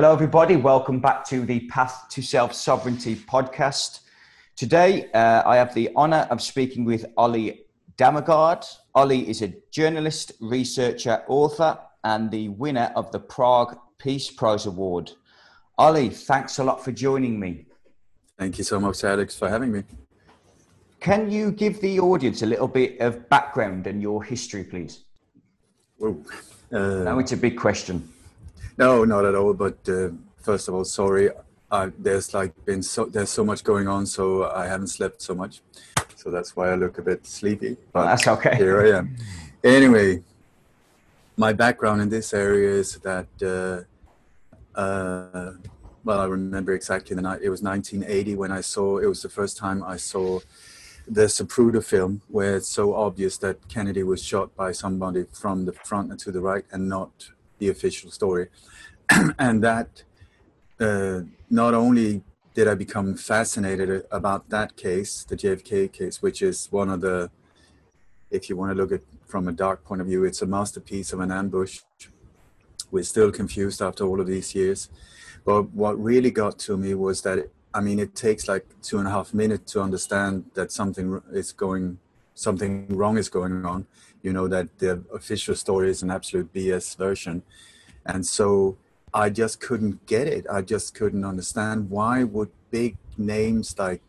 Hello, everybody. Welcome back to the Path to Self-Sovereignty podcast. Today, I have the honor of speaking with Ollie Dammegard. Ollie is a journalist, researcher, author, and the winner of the Prague Peace Prize Award. Ollie, thanks a lot for joining me. Thank you so much, Alex, for having me. Can you give the audience a little bit of background and your history, please? Now it's a big question. No, not at all. But first of all, sorry. There's so much going on, so I haven't slept so much. So that's why I look a bit sleepy. But that's okay. Here I am. Anyway, my background in this area is that, I remember exactly the night. It was 1980 when it was the first time I saw the Zapruder film, where it's so obvious that Kennedy was shot by somebody from the front and to the right and not the official story. And that not only did I become fascinated about that case, the JFK case, which is one of the, if you want to look at from a dark point of view, it's a masterpiece of an ambush. We're still confused after all of these years. But what really got to me was that, it takes like 2.5 minutes to understand that something wrong is going on. You know, that the official story is an absolute BS version. And so I just couldn't get it. I just couldn't understand why would big names like,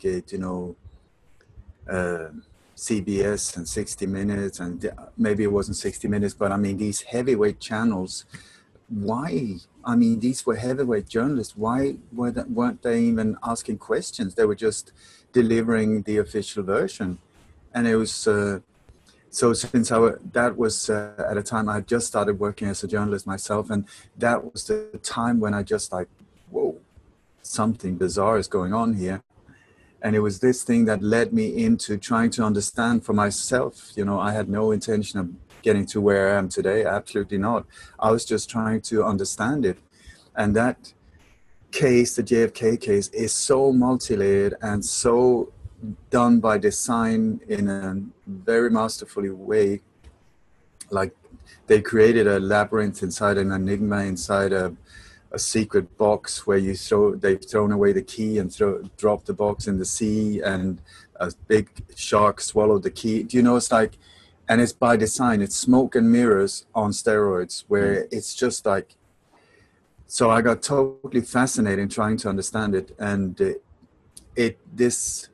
CBS and 60 Minutes, and maybe it wasn't 60 Minutes, but these heavyweight channels, why? These were heavyweight journalists. Why weren't they even asking questions? They were just delivering the official version. And it was, so since that was at a time I had just started working as a journalist myself, and that was the time when I just whoa, something bizarre is going on here. And it was this thing that led me into trying to understand for myself. You know, I had no intention of getting to where I am today, absolutely not. I was just trying to understand it. And that case, the JFK case, is so multi-layered and so done by design in a very masterfully way. Like they created a labyrinth inside an enigma, inside a secret box where they've thrown away the key and dropped the box in the sea, and a big shark swallowed the key. Do you know, and it's by design. It's smoke and mirrors on steroids, where it's just so I got totally fascinated trying to understand it. And this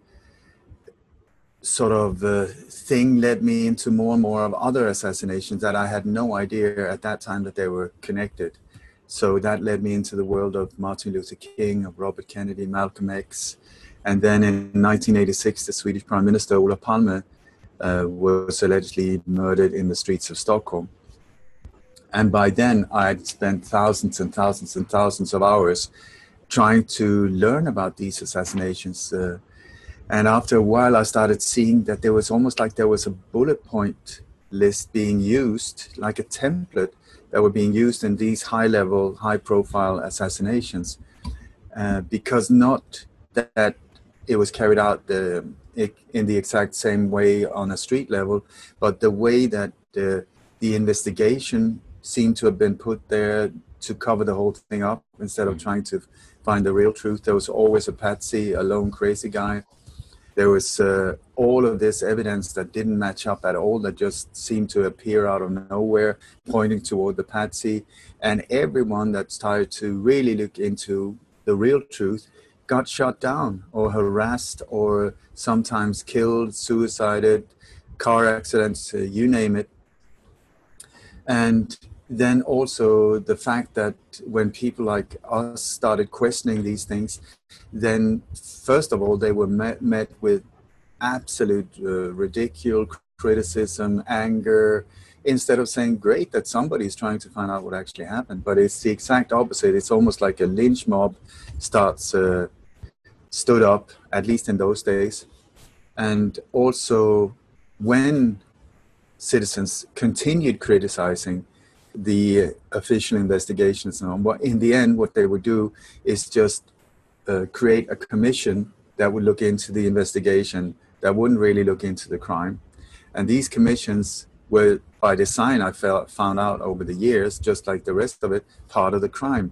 sort of thing led me into more and more of other assassinations that I had no idea at that time that they were connected. So that led me into the world of Martin Luther King, of Robert Kennedy, Malcolm X. And then in 1986, the Swedish Prime Minister, Olof Palme, was allegedly murdered in the streets of Stockholm. And by then, I'd spent thousands and thousands and thousands of hours trying to learn about these assassinations. And after a while, I started seeing that there was almost like there was a bullet point list being used, like a template that were being used in these high-level, high-profile assassinations. Because not that it was carried out in the exact same way on a street level, but the way that the investigation seemed to have been put there to cover the whole thing up instead of trying to find the real truth. There was always a patsy, a lone crazy guy. There was all of this evidence that didn't match up at all, that just seemed to appear out of nowhere, pointing toward the patsy. And everyone that started to really look into the real truth got shot down or harassed or sometimes killed, suicided, car accidents, you name it. And then also the fact that when people like us started questioning these things, then first of all, they were met with absolute ridicule, criticism, anger, instead of saying, great, that somebody's trying to find out what actually happened. But it's the exact opposite. It's almost like a lynch mob stood up, at least in those days. And also when citizens continued criticizing the official investigations and on, but in the end, what they would do is just create a commission that would look into the investigation, that wouldn't really look into the crime. And these commissions were, by design, I found out over the years, just like the rest of it, part of the crime.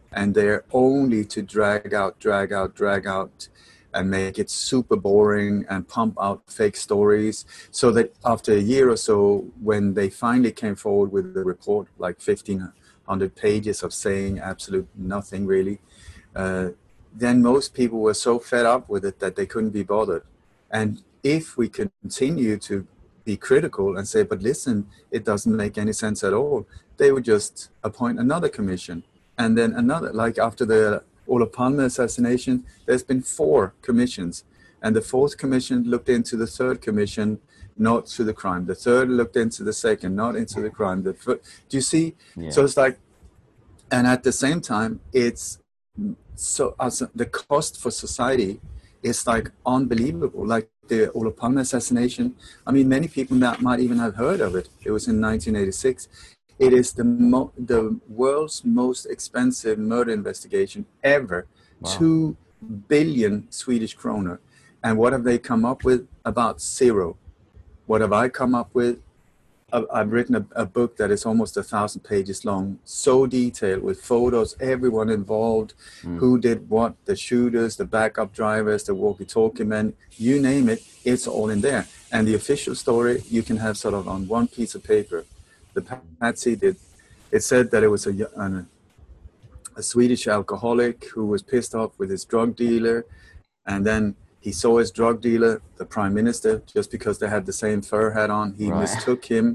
and they're only to drag out, and make it super boring and pump out fake stories, so that after a year or so, when they finally came forward with the report, like 1,500 pages of saying absolute nothing really, then most people were so fed up with it that they couldn't be bothered. And if we continue to be critical and say, but listen, it doesn't make any sense at all, they would just appoint another commission, and then another. Like after the Olof Palme assassination, there's been 4 commissions, and the 4th commission looked into the 3rd commission, not to the crime. The 3rd looked into the 2nd, not into the crime. Do you see? Yeah. So it's like, and at the same time, it's so the cost for society is like unbelievable. Like the Olof Palme assassination, I mean, many people might even have heard of it. It was in 1986. It is the world's most expensive murder investigation ever. Wow. 2 billion Swedish kroner. And what have they come up with? About 0. What have I come up with? I've written a book that is almost 1,000 pages long, so detailed, with photos, everyone involved, who did what, the shooters, the backup drivers, the walkie-talkie men, you name it, it's all in there. And the official story you can have sort of on one piece of paper. The Patsy did, it said that it was a Swedish alcoholic who was pissed off with his drug dealer, and then he saw his drug dealer, the prime minister, just because they had the same fur hat on. He mistook him.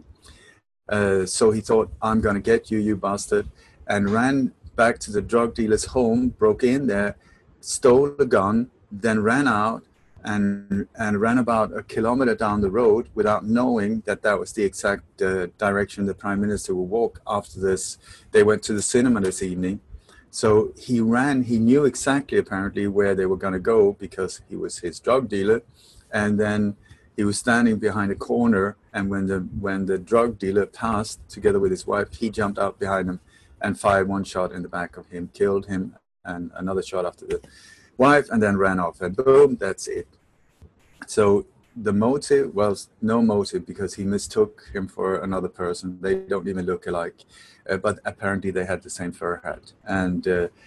So he thought, I'm going to get you, you bastard, and ran back to the drug dealer's home, broke in there, stole a gun, then ran out and ran about a kilometer down the road without knowing that that was the exact direction the prime minister would walk after this. They went to the cinema this evening. So he knew exactly apparently where they were going to go because he was his drug dealer. And then he was standing behind a corner, and when the drug dealer passed together with his wife, he jumped out behind him and fired 1 shot in the back of him, killed him, and another shot after the wife, and then ran off. And boom, that's it. So the motive was no motive because he mistook him for another person. They don't even look alike. But apparently they had the same fur hat. And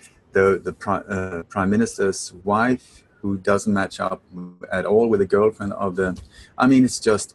the prime minister's wife, who doesn't match up at all with the girlfriend of the, I mean, it's just,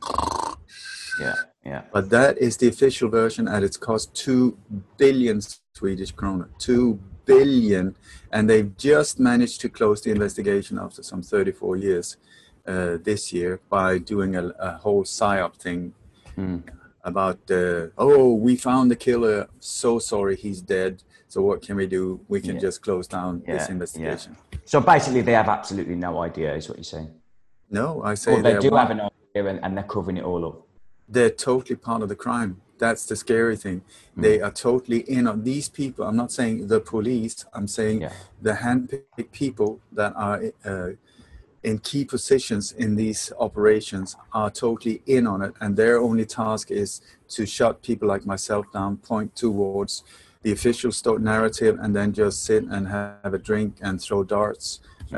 yeah. But that is the official version, and it's cost 2 billion Swedish kroner, 2 billion. And they've just managed to close the investigation after some 34 years this year by doing a whole PSYOP thing. About we found the killer, so sorry, he's dead, so what can we do? We can just close down this investigation. So basically they have absolutely no idea, is what you're saying? No, I say they do have an idea, and they're covering it all up. They're totally part of the crime. That's the scary thing. They are totally in on these people. I'm not saying the police, I'm saying the handpicked people that are in key positions in these operations are totally in on it, and their only task is to shut people like myself down, point towards the official narrative, and then just sit and have a drink and throw darts,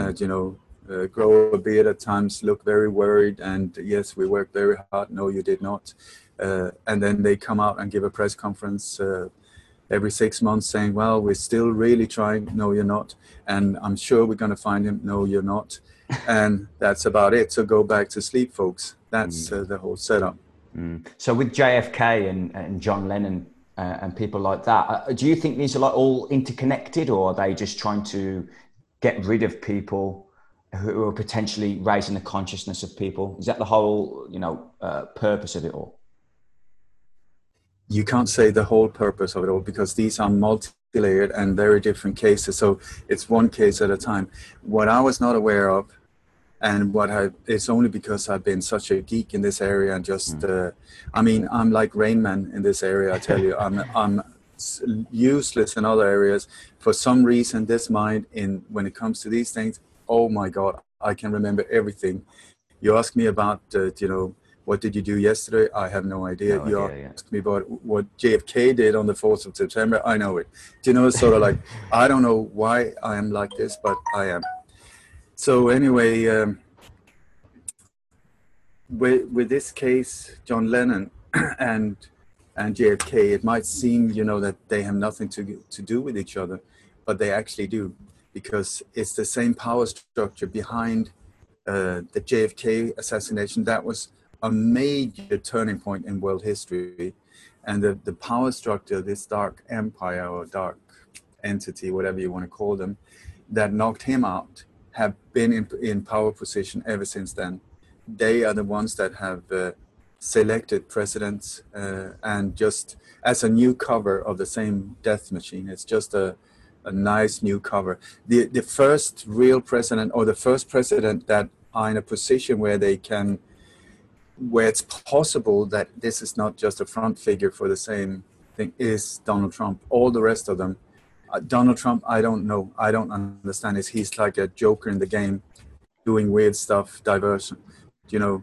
grow a beard at times, look very worried, and yes, we worked very hard, no, you did not. And then they come out and give a press conference every 6 months saying, well, we're still really trying, no, you're not, and I'm sure we're going to find him, no, you're not. And that's about it. So go back to sleep, folks. That's the whole setup. So with JFK and John Lennon and people like that, do you think these are like all interconnected, or are they just trying to get rid of people who are potentially raising the consciousness of people? Is that the whole, purpose of it all? You can't say the whole purpose of it all, because these are multi-layered and very different cases. So it's one case at a time. What I was not aware of, and it's only because I've been such a geek in this area, and just, I'm like Rain Man in this area, I tell you. I'm useless in other areas. For some reason, this mind, when it comes to these things, oh my God, I can remember everything. You ask me about, what did you do yesterday? I have no idea. You asked me about what JFK did on the 4th of September. I know it. Sort of like, I don't know why I am like this, but I am. So anyway, with this case, John Lennon and JFK, it might seem, that they have nothing to do with each other. but they actually do, because it's the same power structure behind the JFK assassination. That was a major turning point in world history. And the power structure, this dark empire or dark entity, whatever you want to call them, that knocked him out, have been in power position ever since then. They are the ones that have selected presidents, and just as a new cover of the same death machine. It's just a nice new cover. The first real president, or the first president that are in a position where they can, where it's possible that this is not just a front figure for the same thing, is Donald Trump. All the rest of them, Donald Trump, I don't know. I don't understand. He's like a joker in the game, doing weird stuff, diversion. You know,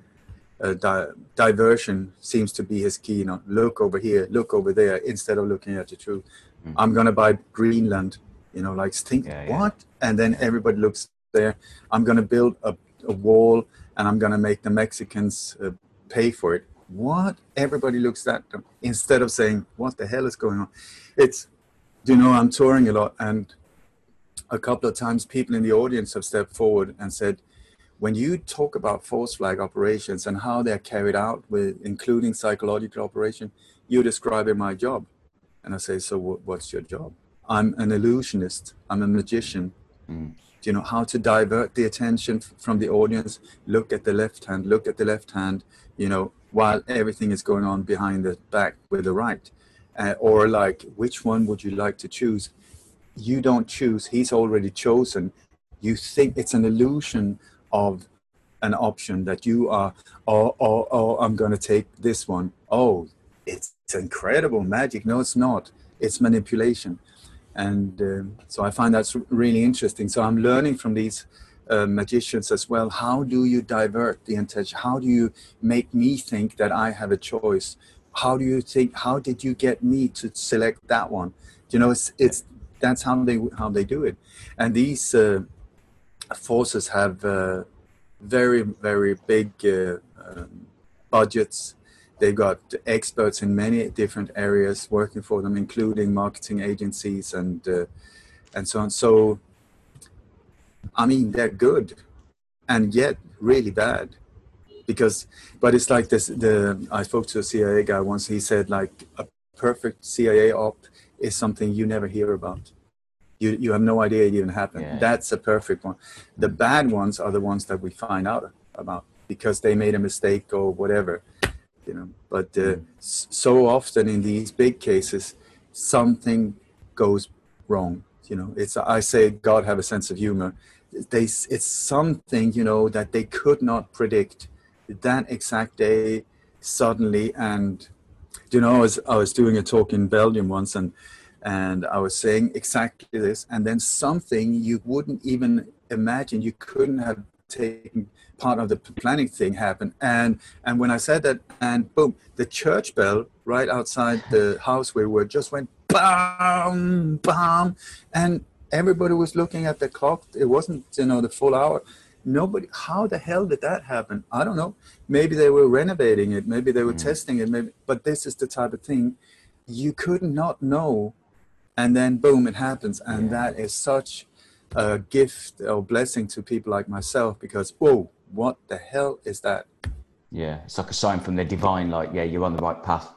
diversion seems to be his key. You know, look over here, look over there, instead of looking at the truth. I'm going to buy Greenland, you know, like think, what? And then everybody looks there. I'm going to build a wall, and I'm going to make the Mexicans pay for it. What? Everybody looks at them instead of saying, what the hell is going on? It's, you know, I'm touring a lot, and a couple of times people in the audience have stepped forward and said, when you talk about false flag operations and how they're carried out, with including psychological operation, you're describing my job. And I say, so what's your job? I'm an illusionist. I'm a magician. You know, how to divert the attention from the audience. Look at the left hand, you know, while everything is going on behind the back with the right. Or like, which one would you like to choose? You don't choose. He's already chosen. You think it's an illusion of an option that you are, oh, I'm going to take this one. Oh, it's incredible magic. No, it's not. It's manipulation. And so I find that's really interesting. So I'm learning from these magicians as well. How do you divert the intention? How do you make me think that I have a choice? How do you think, how did you get me to select that one? You know, it's that's how they do it. And these forces have very, very big budgets. They've got experts in many different areas working for them, including marketing agencies and so on. So, I mean, they're good, and yet really bad. But it's like this. I spoke to a CIA guy once. He said, like, a perfect CIA op is something you never hear about. You have no idea it even happened. Yeah. That's a perfect one. The bad ones are the ones that we find out about because they made a mistake or whatever. You know, but so often in these big cases, something goes wrong. You know, I say God have a sense of humor. It's something, you know, that they could not predict that exact day suddenly. And you know, I was doing a talk in Belgium once, and I was saying exactly this, and then something you wouldn't even imagine, you couldn't have taken part of the planning thing happened. And when I said that, and boom, the church bell right outside the house we were just went bam, bam, and everybody was looking at the clock. It wasn't, you know, the full hour. Nobody, how the hell did that happen? I don't know. Maybe they were renovating it. Maybe they were testing it. Maybe, but this is the type of thing you could not know. And then boom, it happens. And that is such a gift or blessing to people like myself, because, whoa, what the hell is that? Yeah, it's like a sign from the divine, like, yeah, you're on the right path.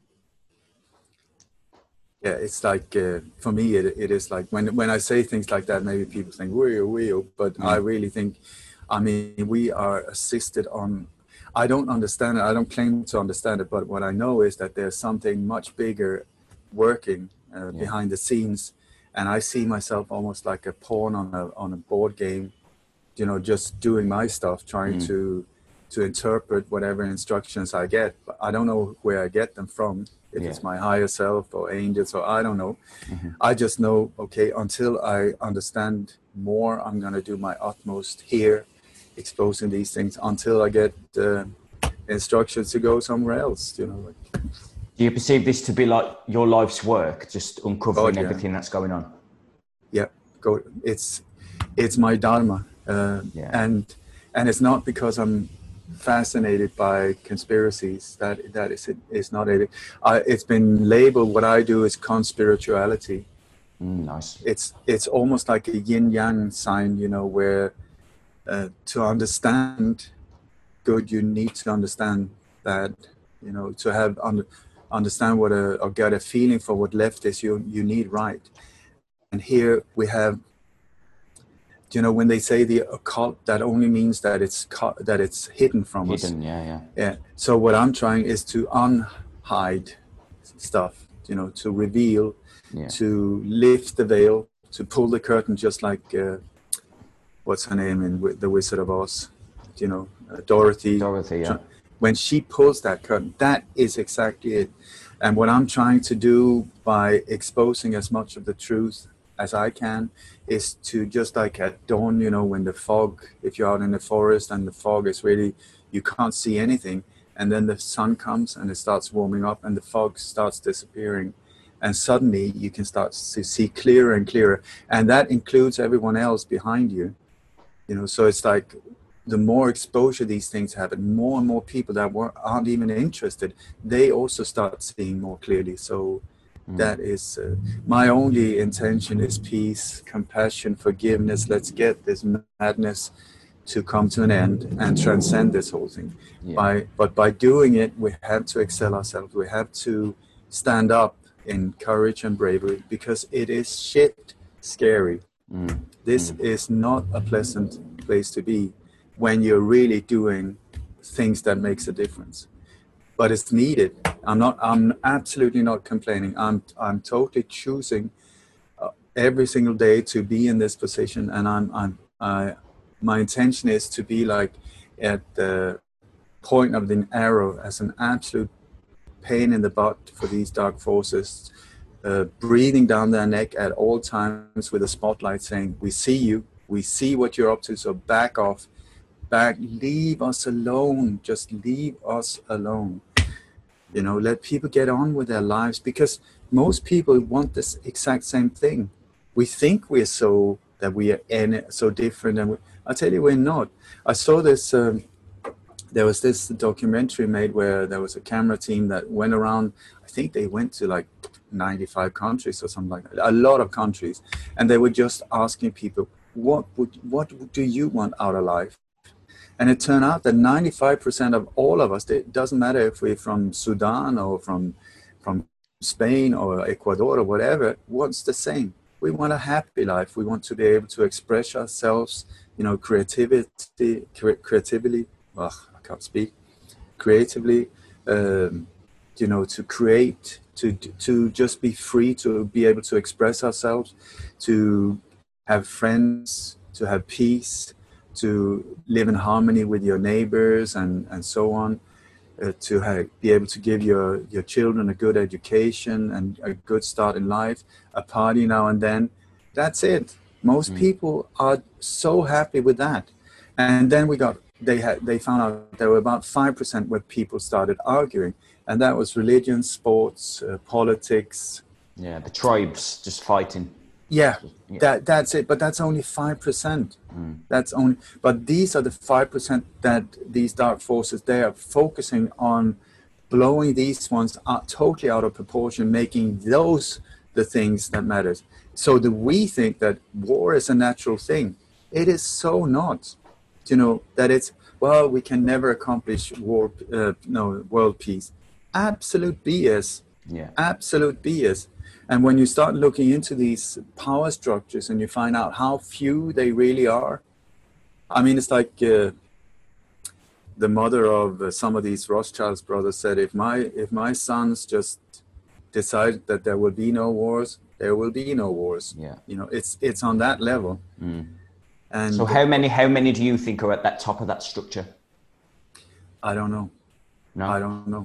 Yeah, it's like, for me, it is like, when I say things like that, maybe people think, wheel, but I really think, I mean, we are assisted on, I don't understand it, I don't claim to understand it, but what I know is that there's something much bigger working behind the scenes, and I see myself almost like a pawn on a board game, you know, just doing my stuff, trying to interpret whatever instructions I get. But I don't know where I get them from, if it's my higher self or angels, or I don't know. I just know, okay, until I understand more, I'm going to do my utmost here, exposing these things until I get instructions to go somewhere else, you know. Do you perceive this to be like your life's work, just uncovering everything that's going on? Yeah, it's my dharma, and it's not because I'm fascinated by conspiracies. That is it. It's not it. It's been labeled, what I do is conspirituality, Nice. It's almost like a yin yang sign, you know, where to understand good, you need to understand bad. You know, to have understand what or get a feeling for what left is, you need right. And here we have, you know, when they say the occult, that only means that it's hidden from us. Hidden, yeah. Yeah. So what I'm trying is to unhide stuff, you know, to reveal, to lift the veil, to pull the curtain, just like what's her name in The Wizard of Oz, you know, Dorothy. Dorothy, yeah. When she pulls that curtain, that is exactly it. And what I'm trying to do by exposing as much of the truth as I can is to, just like at dawn, you know, when the fog, if you're out in the forest and the fog is really, you can't see anything, and then the sun comes and it starts warming up and the fog starts disappearing, and suddenly you can start to see clearer and clearer, and that includes everyone else behind you, you know. So it's like the more exposure these things have, and more people that aren't even interested, they also start seeing more clearly. So that is my only intention is peace, compassion, forgiveness. Let's get this madness to come to an end and transcend this whole thing. But by doing it, we have to excel ourselves. We have to stand up in courage and bravery, because it is shit scary. This is not a pleasant place to be when you're really doing things that makes a difference. But it's needed. I'm absolutely not complaining. I'm totally choosing every single day to be in this position, and my intention is to be like at the point of the arrow, as an absolute pain in the butt for these dark forces, breathing down their neck at all times with a spotlight saying, we see you, we see what you're up to, so back off, leave us alone, just leave us alone. You know, let people get on with their lives, because most people want this exact same thing. We think we're so different, and I tell you, we're not. I saw this, there was this documentary made where there was a camera team that went around, I think they went to like 95 countries or something like that, a lot of countries, and they were just asking people, what do you want out of life? And it turned out that 95% of all of us, it doesn't matter if we're from Sudan or from Spain or Ecuador or whatever, wants the same. We want a happy life. We want to be able to express ourselves, you know, creatively, I can't speak, creatively, you know, to create, to just be free, to be able to express ourselves, to have friends, to have peace, to live in harmony with your neighbors and so on, to be able to give your children a good education and a good start in life, a party now and then. That's it. Most people are so happy with that. And then they found out there were about 5% where people started arguing, and that was religion, sports, politics. Yeah, the tribes just fighting. Yeah. That's it. But that's only 5%. But these are the 5% that these dark forces, they are focusing on blowing these ones totally out of proportion, making those the things that matters. So we think that war is a natural thing. It is so not. You know, that it's, well, we can never accomplish world peace. Absolute BS. Yeah. Absolute BS. And when you start looking into these power structures and you find out how few they really are, I mean, it's like the mother of some of these Rothschild's brothers said, if my sons just decide that there will be no wars, there will be no wars. Yeah. You know, it's on that level. And so how many do you think are at that top of that structure? I don't know. No, I don't know.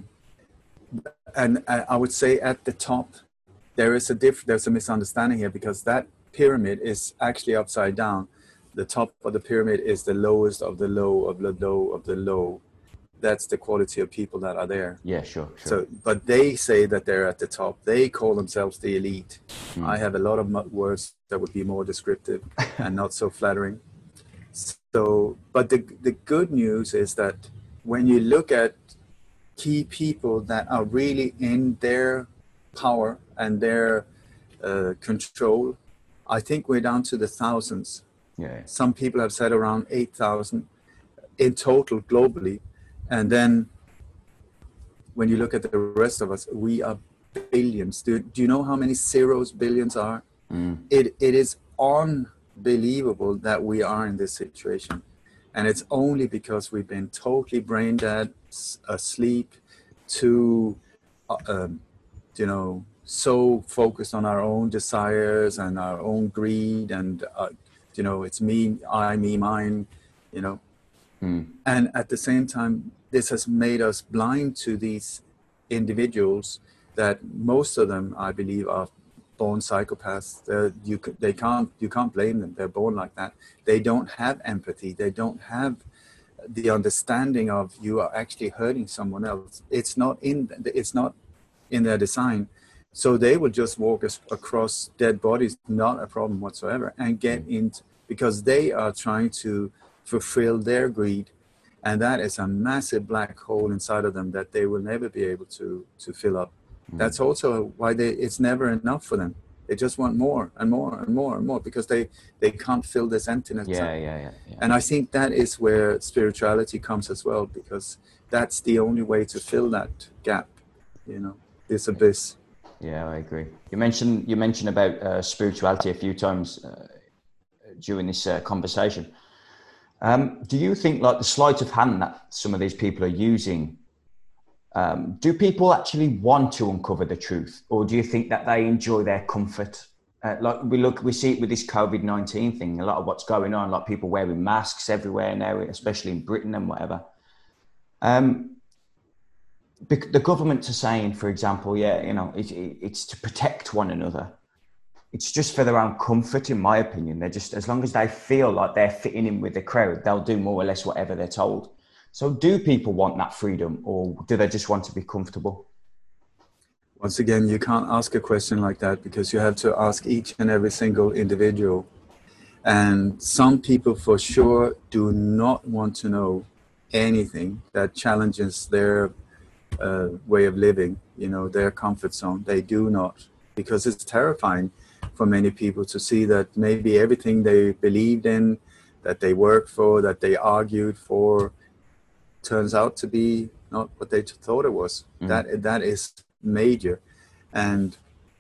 And I would say at the top, there's a misunderstanding here, because that pyramid is actually upside down. The top of the pyramid is the lowest of the low of the low of the low. That's the quality of people that are there. Yeah, sure. So, but they say that they're at the top. They call themselves the elite. I have a lot of words that would be more descriptive and not so flattering. So, but the good news is that when you look at key people that are really in their power and their control. I think we're down to the thousands. Yeah. Some people have said around 8,000 in total globally. And then when you look at the rest of us, we are billions. Do you know how many zeros billions are? It is unbelievable that we are in this situation. And it's only because we've been totally brain dead, asleep, too, so focused on our own desires and our own greed and, it's me, I, me, mine, And at the same time, this has made us blind to these individuals that most of them, I believe, are born psychopaths. You can't blame them. They're born like that. They don't have empathy. They don't have the understanding of you are actually hurting someone else. It's not in their design. So they will just walk across dead bodies, not a problem whatsoever, and get into, because they are trying to fulfill their greed. And that is a massive black hole inside of them that they will never be able to fill up. That's also why it's never enough for them. They just want more and more and more and more because they can't fill this emptiness. Yeah. And I think that is where spirituality comes as well, because that's the only way to fill that gap, this abyss. Yeah, I agree. You mentioned about spirituality a few times during this conversation. Do you think, like, the sleight of hand that some of these people are using, do people actually want to uncover the truth, or do you think that they enjoy their comfort? We see it with this COVID-19 thing, a lot of what's going on, like people wearing masks everywhere now, especially in Britain and whatever. The governments are saying, for example, it's to protect one another. It's just for their own comfort, in my opinion. They're just, as long as they feel like they're fitting in with the crowd, they'll do more or less whatever they're told. So do people want that freedom, or do they just want to be comfortable? Once again, you can't ask a question like that, because you have to ask each and every single individual. And some people for sure do not want to know anything that challenges their way of living, their comfort zone. They do not, because it's terrifying for many people to see that maybe everything they believed in, that they worked for, that they argued for, turns out to be not what they thought it was. That is major, and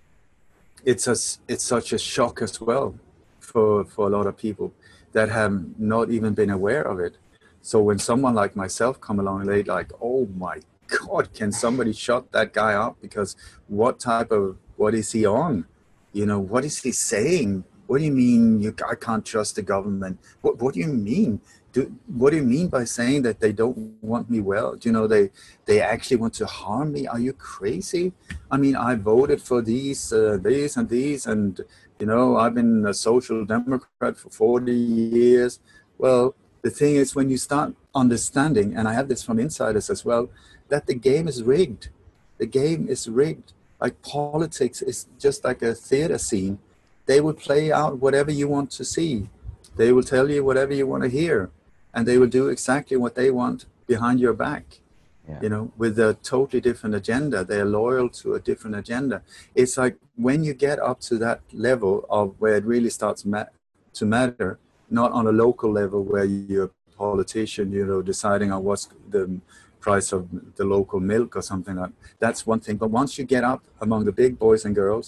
it's such a shock as well for a lot of people that have not even been aware of it. So when someone like myself come along, they like, oh my God, can somebody shut that guy up? Because what is he on? What is he saying? What do you mean I can't trust the government? What do you mean? What do you mean by saying that they don't want me well? They actually want to harm me? Are you crazy? I mean, I voted for these and these, and I've been a social democrat for 40 years. Well, the thing is, when you start understanding, and I have this from insiders as well, that the game is rigged. The game is rigged. Like politics is just like a theater scene. They will play out whatever you want to see. They will tell you whatever you want to hear. And they will do exactly what they want behind your back, with a totally different agenda. They're loyal to a different agenda. It's like when you get up to that level of where it really starts to matter, not on a local level where you're a politician, deciding on what's the price of the local milk or something like that. That's one thing. But once you get up among the big boys and girls,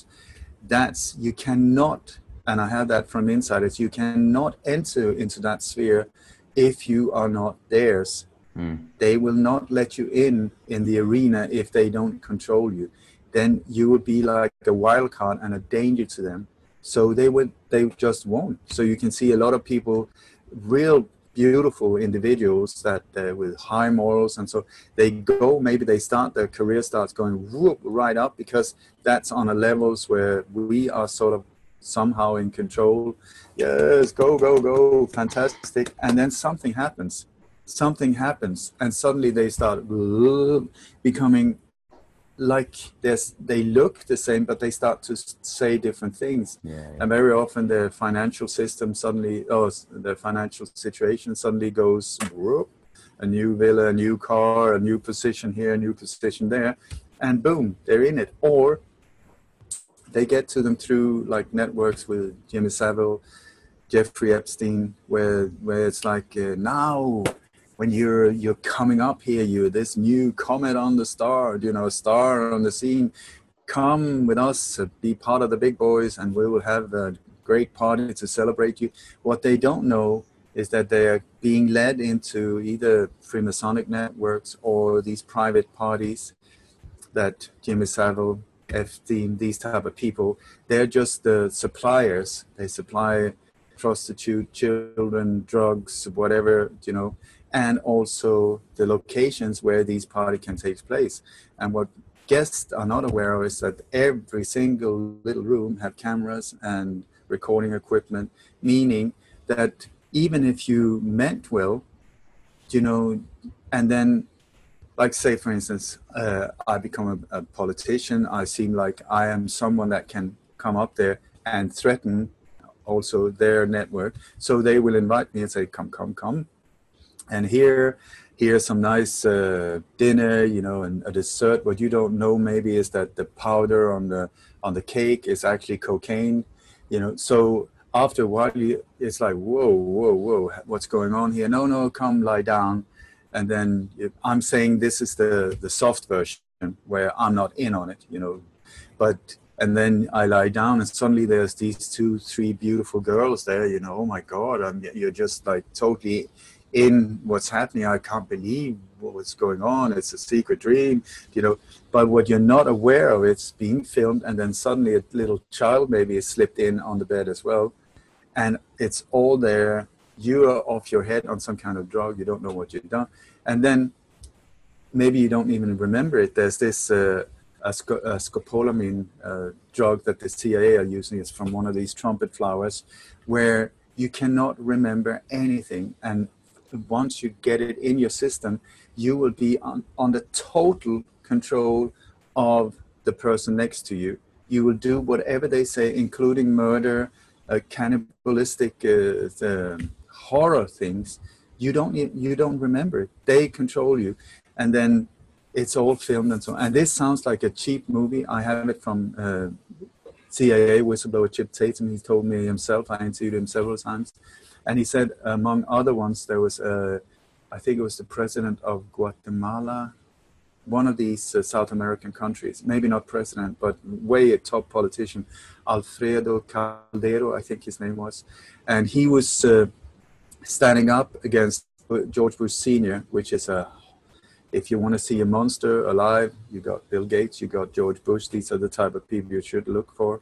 you cannot, and I have that from insiders, you cannot enter into that sphere if you are not theirs. They will not let you in the arena if they don't control you. Then you will be like a wild card and a danger to them. So they just won't. So you can see a lot of people, real beautiful individuals that with high morals, and so maybe their career starts going whoop, right up, because that's on a levels where we are sort of somehow in control. Yes, go, fantastic. And then something happens, and suddenly they start becoming like this. They look the same, but they start to say different things. And very often the financial system the financial situation suddenly goes whoop, a new villa, a new car, a new position here, a new position there, and boom, they're in it. Or they get to them through like networks with Jimmy Savile, Jeffrey Epstein, where it's like now when you're coming up here, you're this new comet on the star, you know, star on the scene. Come with us, be part of the big boys, and we will have a great party to celebrate you. What they don't know is that they are being led into either Freemasonic networks or these private parties that Jimmy Savile, Epstein, these type of people, they're just the suppliers. They supply prostitute, children, drugs, whatever, you know, and also the locations where these parties can take place. And what guests are not aware of is that every single little room have cameras and recording equipment, meaning that even if you meant well, you know, and then like say for instance, I become a politician, I seem like I am someone that can come up there and threaten also their network. So they will invite me and say, come. And here's some nice dinner, you know, and a dessert. What you don't know maybe is that the powder on the cake is actually cocaine, you know. So after a while, it's like, whoa, what's going on here? No, come lie down. And then I'm saying this is the soft version where I'm not in on it, you know. And then I lie down and suddenly there's these 2-3 beautiful girls there, you know. Oh my God, you're just like totally in what's happening. I can't believe what's going on. It's a secret dream, you know. But what you're not aware of, it's being filmed, and then suddenly a little child maybe is slipped in on the bed as well. And it's all there. You are off your head on some kind of drug. You don't know what you've done. And then maybe you don't even remember it. There's this scopolamine drug that the CIA are using. It's from one of these trumpet flowers where you cannot remember anything. And once you get it in your system, you will be on the total control of the person next to you. You will do whatever they say, including murder, cannibalistic horror things. You don't remember it. They control you, and then it's all filmed and so on. And this sounds like a cheap movie. I have it from CIA whistleblower Chip Tatum. He told me himself. I interviewed him several times, and he said among other ones there was I think it was the president of Guatemala, one of these South American countries, maybe not president, but way a top politician, Alfredo Caldero, I think his name was. And he was standing up against George Bush Sr., which is if you want to see a monster alive, you got Bill Gates, you got George Bush. These are the type of people you should look for.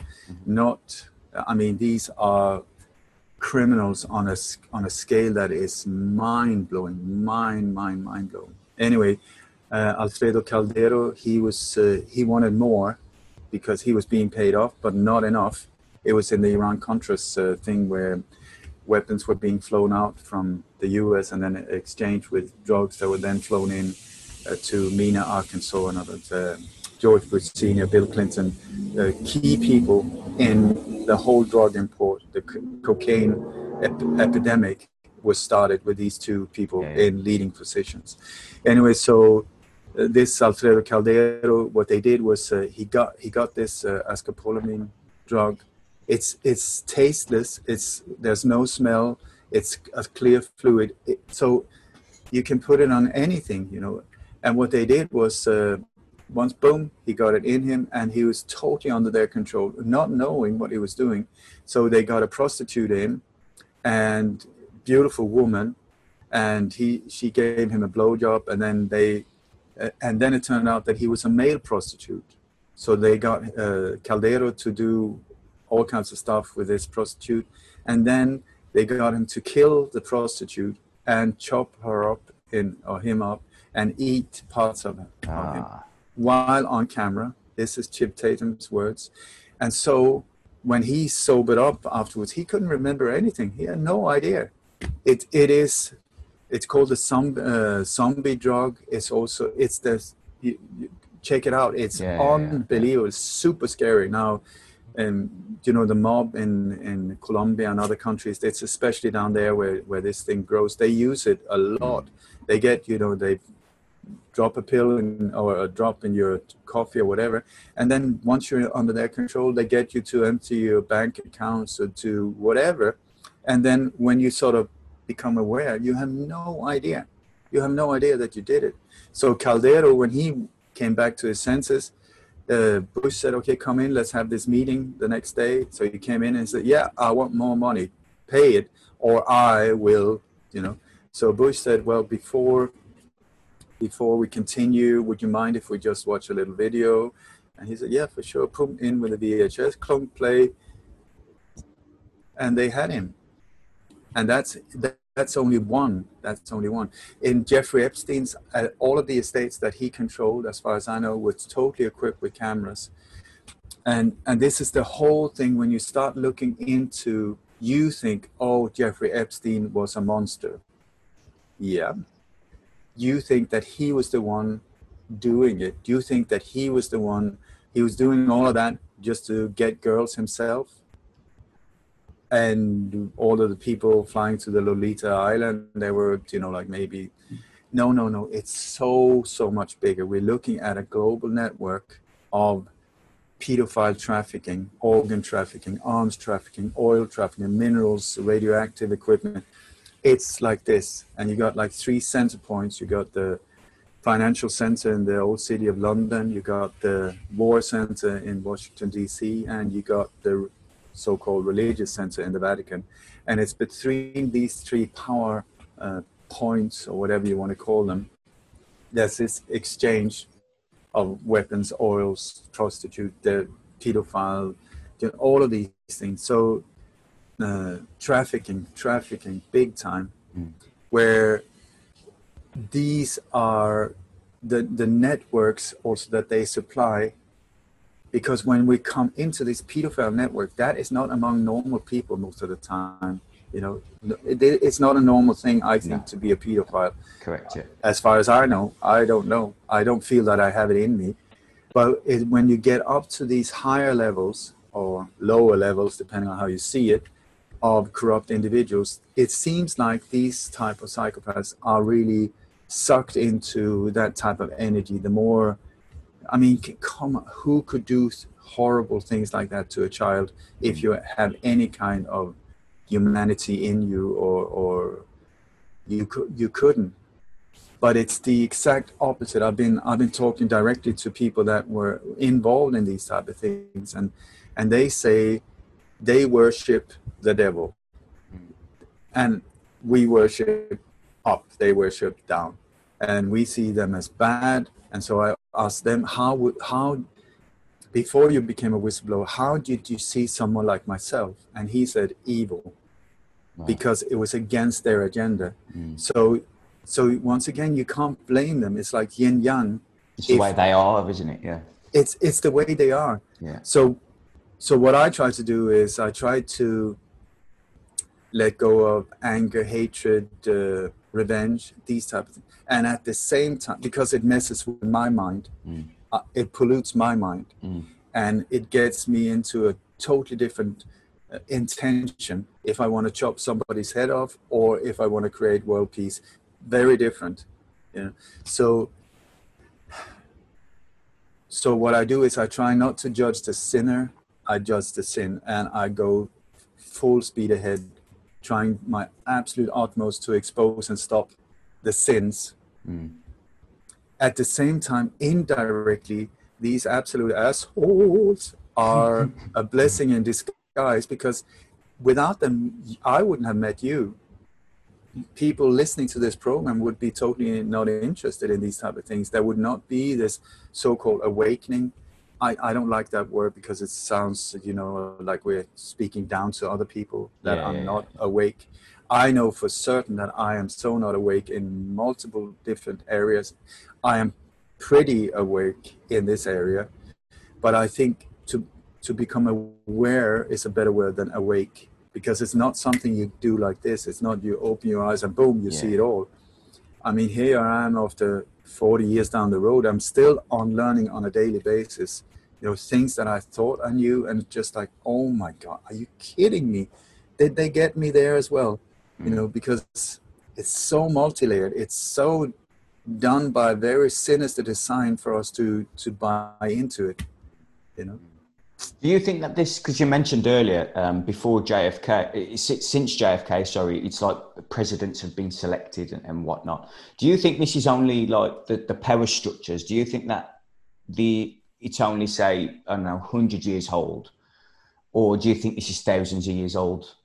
These are criminals on a scale that is mind-blowing, mind-blowing. Anyway, Alfredo Caldero, he wanted more because he was being paid off, but not enough. It was in the Iran-Contras thing where weapons were being flown out from the U.S. and then exchanged with drugs that were then flown in to Mena, Arkansas, and others. George Bush Sr., Bill Clinton, key people in the whole drug import, the cocaine epidemic was started with these two people in leading positions. Anyway, so this Alfredo Caldero, what they did was he got this scopolamine drug. It's tasteless. There's no smell. It's a clear fluid. So you can put it on anything, you know. And what they did was once, boom, he got it in him, and he was totally under their control, not knowing what he was doing. So they got a prostitute in, and beautiful woman, and she gave him a blowjob, and then it turned out that he was a male prostitute. So they got Caldero to do all kinds of stuff with this prostitute, and then they got him to kill the prostitute and chop him up and eat parts of him while on camera. This is Chip Tatum's words. And so when he sobered up afterwards, he couldn't remember anything. He had no idea. It's called the zombie drug. Check it out. It's unbelievable. It's super scary. Now, you know, the mob in Colombia and other countries, it's especially down there where this thing grows. They use it a lot. They get, you know, they drop a pill or a drop in your coffee or whatever. And then once you're under their control, they get you to empty your bank accounts or to whatever. And then when you sort of become aware, you have no idea. You have no idea that you did it. So Caldero, when he came back to his senses, Bush said, okay, come in, let's have this meeting the next day. So he came in and said, yeah, I want more money, pay it, or I will, you know. So Bush said, well, before we continue, would you mind if we just watch a little video? And he said, yeah, for sure, put in with the VHS, clunk play, and they had him. And that's only one. That's only one. In Jeffrey Epstein's, all of the estates that he controlled, as far as I know, was totally equipped with cameras. And this is the whole thing. When you start looking into, you think, oh, Jeffrey Epstein was a monster. Yeah. You think that he was the one doing it. You think that he was the one, he was doing all of that just to get girls himself. And all of the people flying to the Lolita Island, they were, you know, like maybe, no. It's so much bigger. We're looking at a global network of pedophile trafficking, organ trafficking, arms trafficking, oil trafficking, minerals, radioactive equipment. It's like this. And you got like 3 center points. You got the financial center in the old city of London. You got the war center in Washington, D.C. And you got the so-called religious center in the Vatican. And it's between these 3 power points, or whatever you want to call them, there's this exchange of weapons, oils, prostitute, the pedophile, you know, all of these things. So trafficking, big time, where these are the networks also that they supply. Because when we come into this pedophile network, that is not among normal people most of the time. You know, it's not a normal thing, I think, to be a pedophile. Correct, yeah. As far as I know, I don't know. I don't feel that I have it in me. But when you get up to these higher levels or lower levels, depending on how you see it, of corrupt individuals, it seems like these type of psychopaths are really sucked into that type of energy. The more, I mean, come on, who could do horrible things like that to a child if you have any kind of humanity in you, or you couldn't. But it's the exact opposite. I've been talking directly to people that were involved in these type of things, and they say they worship the devil, and we worship up, they worship down, and we see them as bad. And so I asked them, how before you became a whistleblower, how did you see someone like myself? And he said, evil. Wow. Because it was against their agenda. So once again, you can't blame them. It's like yin yang. It's the way they are, isn't it? Yeah. It's the way they are. Yeah. So what I try to do is I try to let go of anger, hatred, revenge, these type of things. And at the same time, because it messes with my mind, it pollutes my mind, and it gets me into a totally different intention. If I want to chop somebody's head off, or if I want to create world peace, very different. You know? So what I do is I try not to judge the sinner, I judge the sin, and I go full speed ahead, trying my absolute utmost to expose and stop the sins. At the same time, indirectly, these absolute assholes are a blessing in disguise, because without them, I wouldn't have met you. People listening to this program would be totally not interested in these type of things. There would not be this so-called awakening. I don't like that word, because it sounds, you know, like we're speaking down to other people that are not awake. I know for certain that I am so not awake in multiple different areas. I am pretty awake in this area, but I think to become aware is a better word than awake, because it's not something you do like this. It's not you open your eyes and boom, you see it all. I mean, here I am after 40 years down the road. I'm still on learning on a daily basis. You know, things that I thought I knew, and just like, oh my God, are you kidding me? Did they get me there as well? You know, because it's so multi-layered. It's so done by very sinister design for us to buy into it, you know. Do you think that this, because you mentioned earlier, before JFK, since JFK, sorry, it's like presidents have been selected and whatnot. Do you think this is only like the power structures? Do you think that it's only, say, I don't know, 100 years old? Or do you think this is thousands of years old?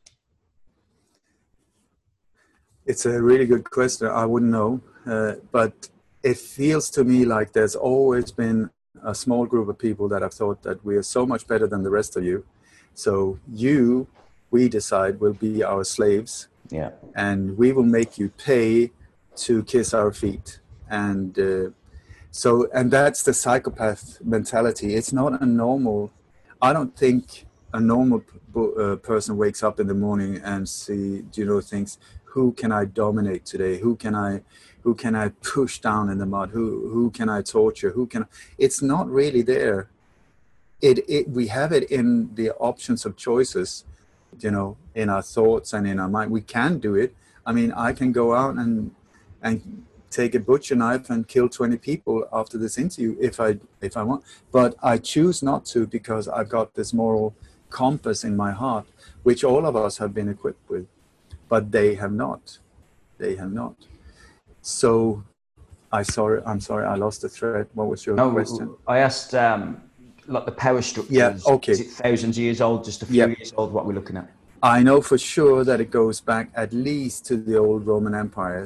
It's a really good question. I wouldn't know. But it feels to me like there's always been a small group of people that have thought that we are so much better than the rest of you. So we decide, will be our slaves. Yeah. And we will make you pay to kiss our feet. And and that's the psychopath mentality. It's not a normal, I don't think a normal person wakes up in the morning and thinks, who can I dominate today? Who can I push down in the mud? Who can I torture? It's not really there. We have it in the options of choices, in our thoughts and in our mind. We can do it. I mean, I can go out and take a butcher knife and kill 20 people after this interview if I want, but I choose not to, because I've got this moral compass in my heart, which all of us have been equipped with, but they have not. So I'm sorry, I lost the thread. What was your question? I asked like the power structures. Yeah, okay. Is it thousands of years old, just a few years old, what we're looking at? I know for sure that it goes back at least to the old Roman empire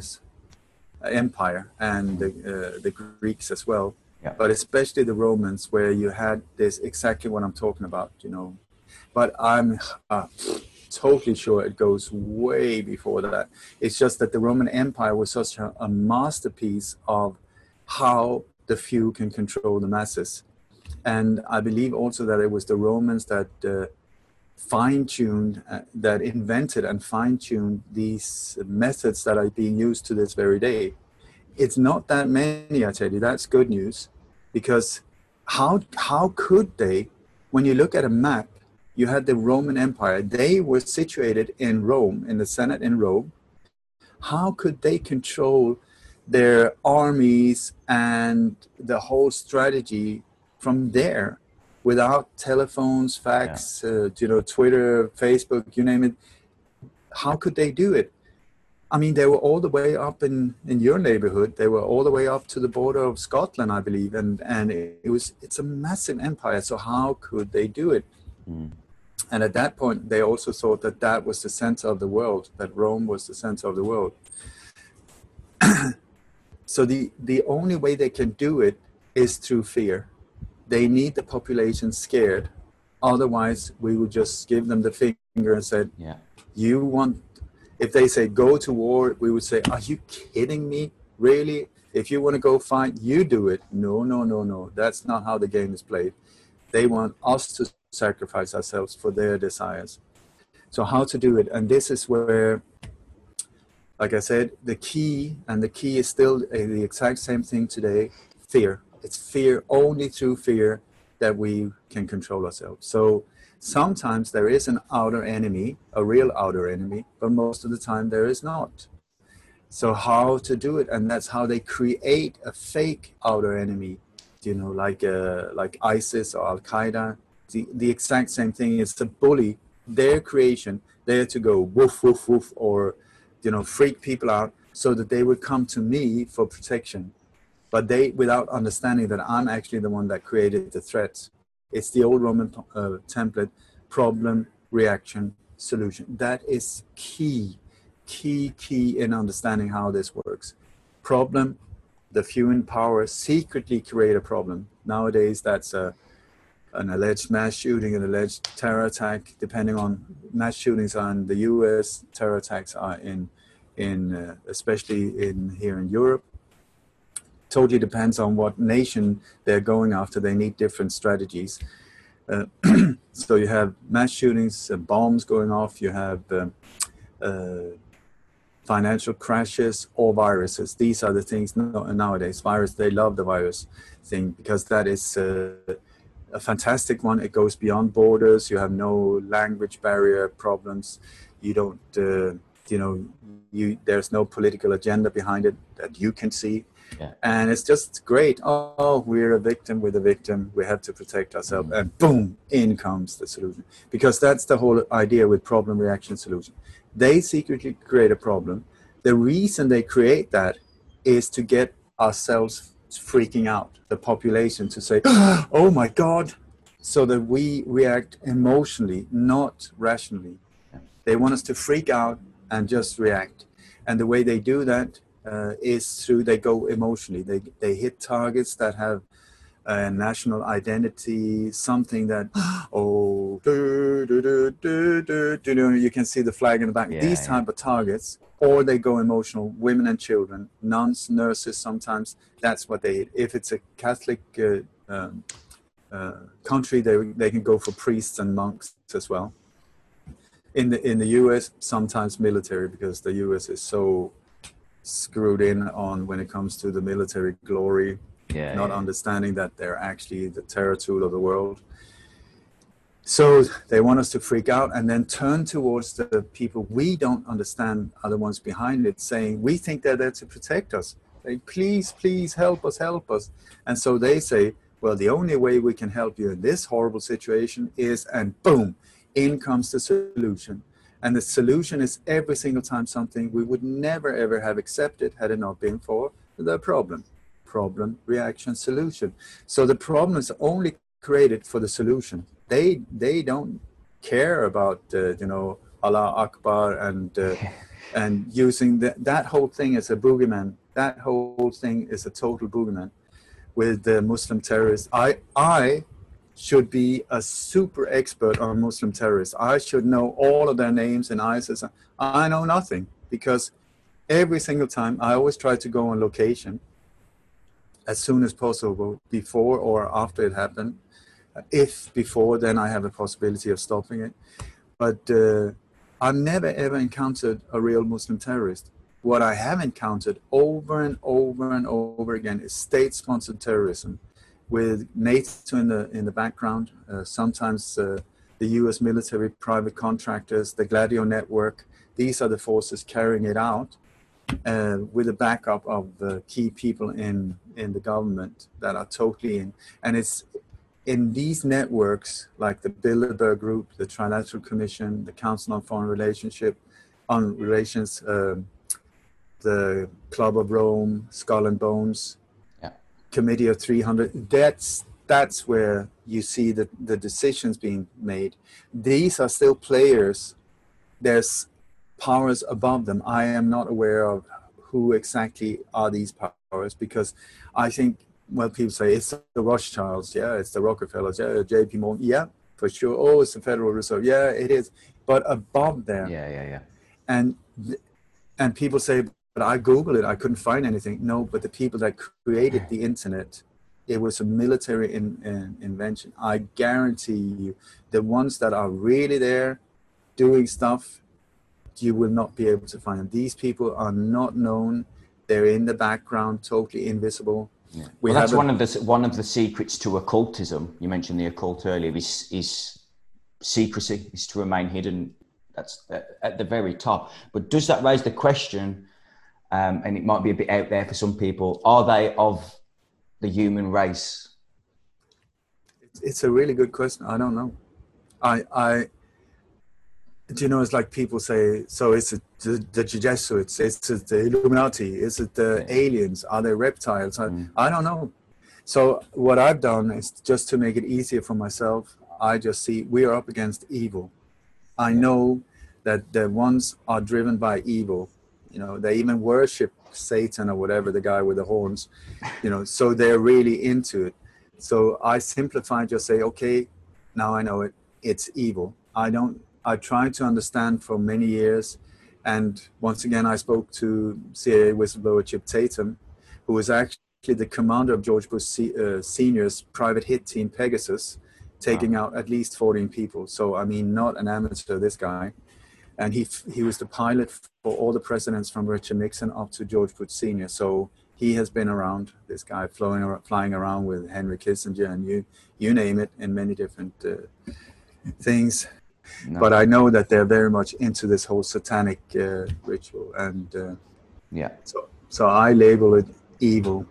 and the Greeks as well. Yeah. But especially the Romans, where you had this, exactly what I'm talking about, But I'm totally sure it goes way before that. It's just that the Roman Empire was such a masterpiece of how the few can control the masses. And I believe also that it was the Romans that fine-tuned, that invented and fine-tuned these methods that are being used to this very day. It's not that many, I tell you. That's good news, because how could they, when you look at a map, you had the Roman Empire, they were situated in Rome, in the Senate in Rome. How could they control their armies and the whole strategy from there without telephones, fax, Twitter, Facebook, you name it? How could they do it? I mean, they were all the way up in your neighborhood. They were all the way up to the border of Scotland, I believe. And it's a massive empire. So how could they do it? Mm. And at that point, they also thought that was the center of the world, that Rome was the center of the world. So the only way they can do it is through fear. They need the population scared. Otherwise, we would just give them the finger and said, if they say go to war, we would say, are you kidding me? Really? If you want to go fight, you do it. No. That's not how the game is played. They want us to sacrifice ourselves for their desires. So how to do it? And this is where, like I said, the key is still the exact same thing today, fear. It's fear, only through fear that we can control ourselves. So sometimes there is an outer enemy, a real outer enemy, but most of the time there is not. So how to do it? And that's how they create a fake outer enemy, like ISIS or Al-Qaeda. The exact same thing. It's the bully, their creation, there to go woof, woof, woof, or, freak people out so that they would come to me for protection. But without understanding that I'm actually the one that created the threats. It's the old Roman template, problem, reaction, solution. That is key in understanding how this works. Problem, the few in power secretly create a problem. Nowadays, that's an alleged mass shooting, an alleged terror attack. Depending on mass shootings in the US, terror attacks are especially here in Europe. Totally depends on what nation they're going after. They need different strategies. So you have mass shootings, bombs going off. You have financial crashes or viruses. These are the things nowadays. They love the virus thing because that is a fantastic one. It goes beyond borders. You have no language barrier problems. You don't there's no political agenda behind it that you can see. Yeah. And it's just great. Oh, we're a victim. We're the victim. We have to protect ourselves. And boom, in comes the solution. Because that's the whole idea with problem, reaction, solution. They secretly create a problem. The reason they create that is to get ourselves freaking out, the population, to say, oh my God, so that we react emotionally, not rationally. They want us to freak out and just react. And the way they do that is through, they go emotionally. They hit targets that have a national identity, something that, you can see the flag in the back. These type of targets, or they go emotional, women and children, nuns, nurses, sometimes that's what they hit. If it's a Catholic country, they can go for priests and monks as well. In the US, sometimes military, because the US is so screwed in on when it comes to the military glory, not understanding that they're actually the terror tool of the world. So they want us to freak out and then turn towards the people we don't understand are the ones behind it, saying, we think they're there to protect us. Say, please help us. And so they say, well, the only way we can help you in this horrible situation is, and boom, in comes the solution. And the solution is every single time something we would never, ever have accepted had it not been for the problem. Problem, reaction, solution. So the problem is only created for the solution. They don't care about, Allah Akbar and using that whole thing as a boogeyman. That whole thing is a total boogeyman with the Muslim terrorists. I should be a super expert on Muslim terrorists. I should know all of their names and ISIS. I know nothing, because every single time I always try to go on location as soon as possible, before or after it happened. If before, then I have a possibility of stopping it. But I've never ever encountered a real Muslim terrorist. What I have encountered over and over again is state-sponsored terrorism, with NATO in the background, sometimes the US military, private contractors, the Gladio network. These are the forces carrying it out, with the backup of the key people in the government that are totally in. And it's in these networks, like the Bilderberg Group, the Trilateral Commission, the Council on Foreign Relations, the Club of Rome, Skull and Bones, Committee of 300, that's where you see the decisions being made. These are still players. There's powers above them. I am not aware of who exactly are these powers, because I think, well, people say it's the Rothschilds, it's the Rockefellers, JP Morgan, for sure. Oh, it's the Federal Reserve, it is. But above them, and people say, but I Googled it, I couldn't find anything. No, but the people that created the internet, it was a military invention. I guarantee you, the ones that are really there doing stuff, you will not be able to find them. These people are not known. They're in the background, totally invisible. Yeah. Well, that's one of the secrets to occultism. You mentioned the occult earlier. Is secrecy, is to remain hidden. That's at the very top. But does that raise the question? And it might be a bit out there for some people, are they of the human race? It's a really good question. I don't know. It's like people say, so is it the Jesuits? Is it the Illuminati? Is it the aliens? Are they reptiles? I don't know. So what I've done is, just to make it easier for myself, I just see we are up against evil. I know that the ones are driven by evil. They even worship Satan or whatever, the guy with the horns, so they're really into it. So I simplify, just say, okay, now I know it. It's evil. I tried to understand for many years. And once again, I spoke to CIA whistleblower Chip Tatum, who was actually the commander of George Bush Sr.'s private hit team, Pegasus, taking out at least 14 people. So, I mean, not an amateur, this guy. And he was the pilot for all the presidents from Richard Nixon up to George Bush Sr. So he has been around, this guy, flying around with Henry Kissinger and you name it, in many different things. No. But I know that they're very much into this whole satanic ritual, and Yeah. so I label it evil,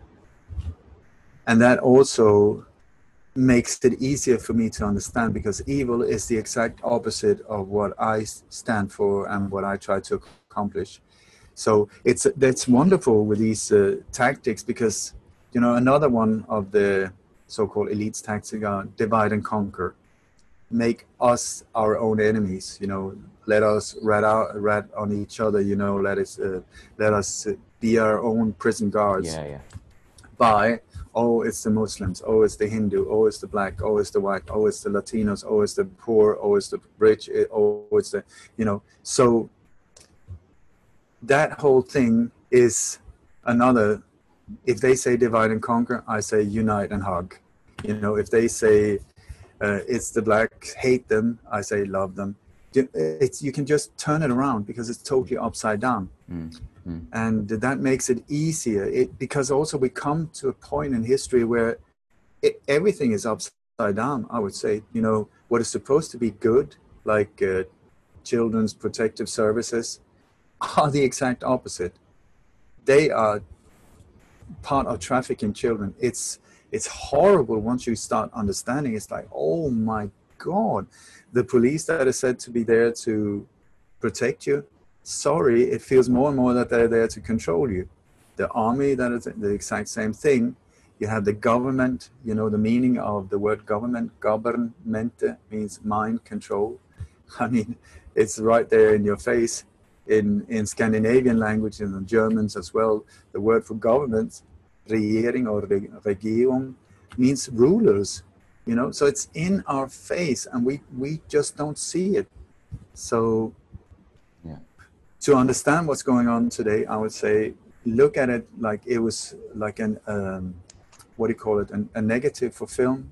and that also makes it easier for me to understand, because evil is the exact opposite of what I stand for and what I try to accomplish. So that's wonderful with these tactics, because another one of the so-called elites tactics are divide and conquer. Make us our own enemies. Let us rat on each other. Let us be our own prison guards. Yeah. By, oh, it's the Muslims, oh, it's the Hindu, oh, it's the black, oh, it's the white, oh, it's the Latinos, oh, it's the poor, oh, it's the rich, oh, it's the, so that whole thing is another. If they say divide and conquer, I say unite and hug. If they say it's the blacks, hate them, I say love them. You can just turn it around, because it's totally upside down. And that makes it easier, because also we come to a point in history where everything is upside down, I would say. What is supposed to be good, like children's protective services, are the exact opposite. They are part of trafficking children. It's horrible once you start understanding. It's like, oh my God, the police that are said to be there to protect you, sorry, it feels more and more that they're there to control you. The army, that is the exact same thing. You have the government, the meaning of the word government. Governmente means mind control. I mean, it's right there in your face. In Scandinavian language, and in Germans as well, the word for government, regering or regierung, means rulers. So it's in our face, and we just don't see it. So to understand what's going on today, I would say look at it like it was like an what do you call it, a negative for film.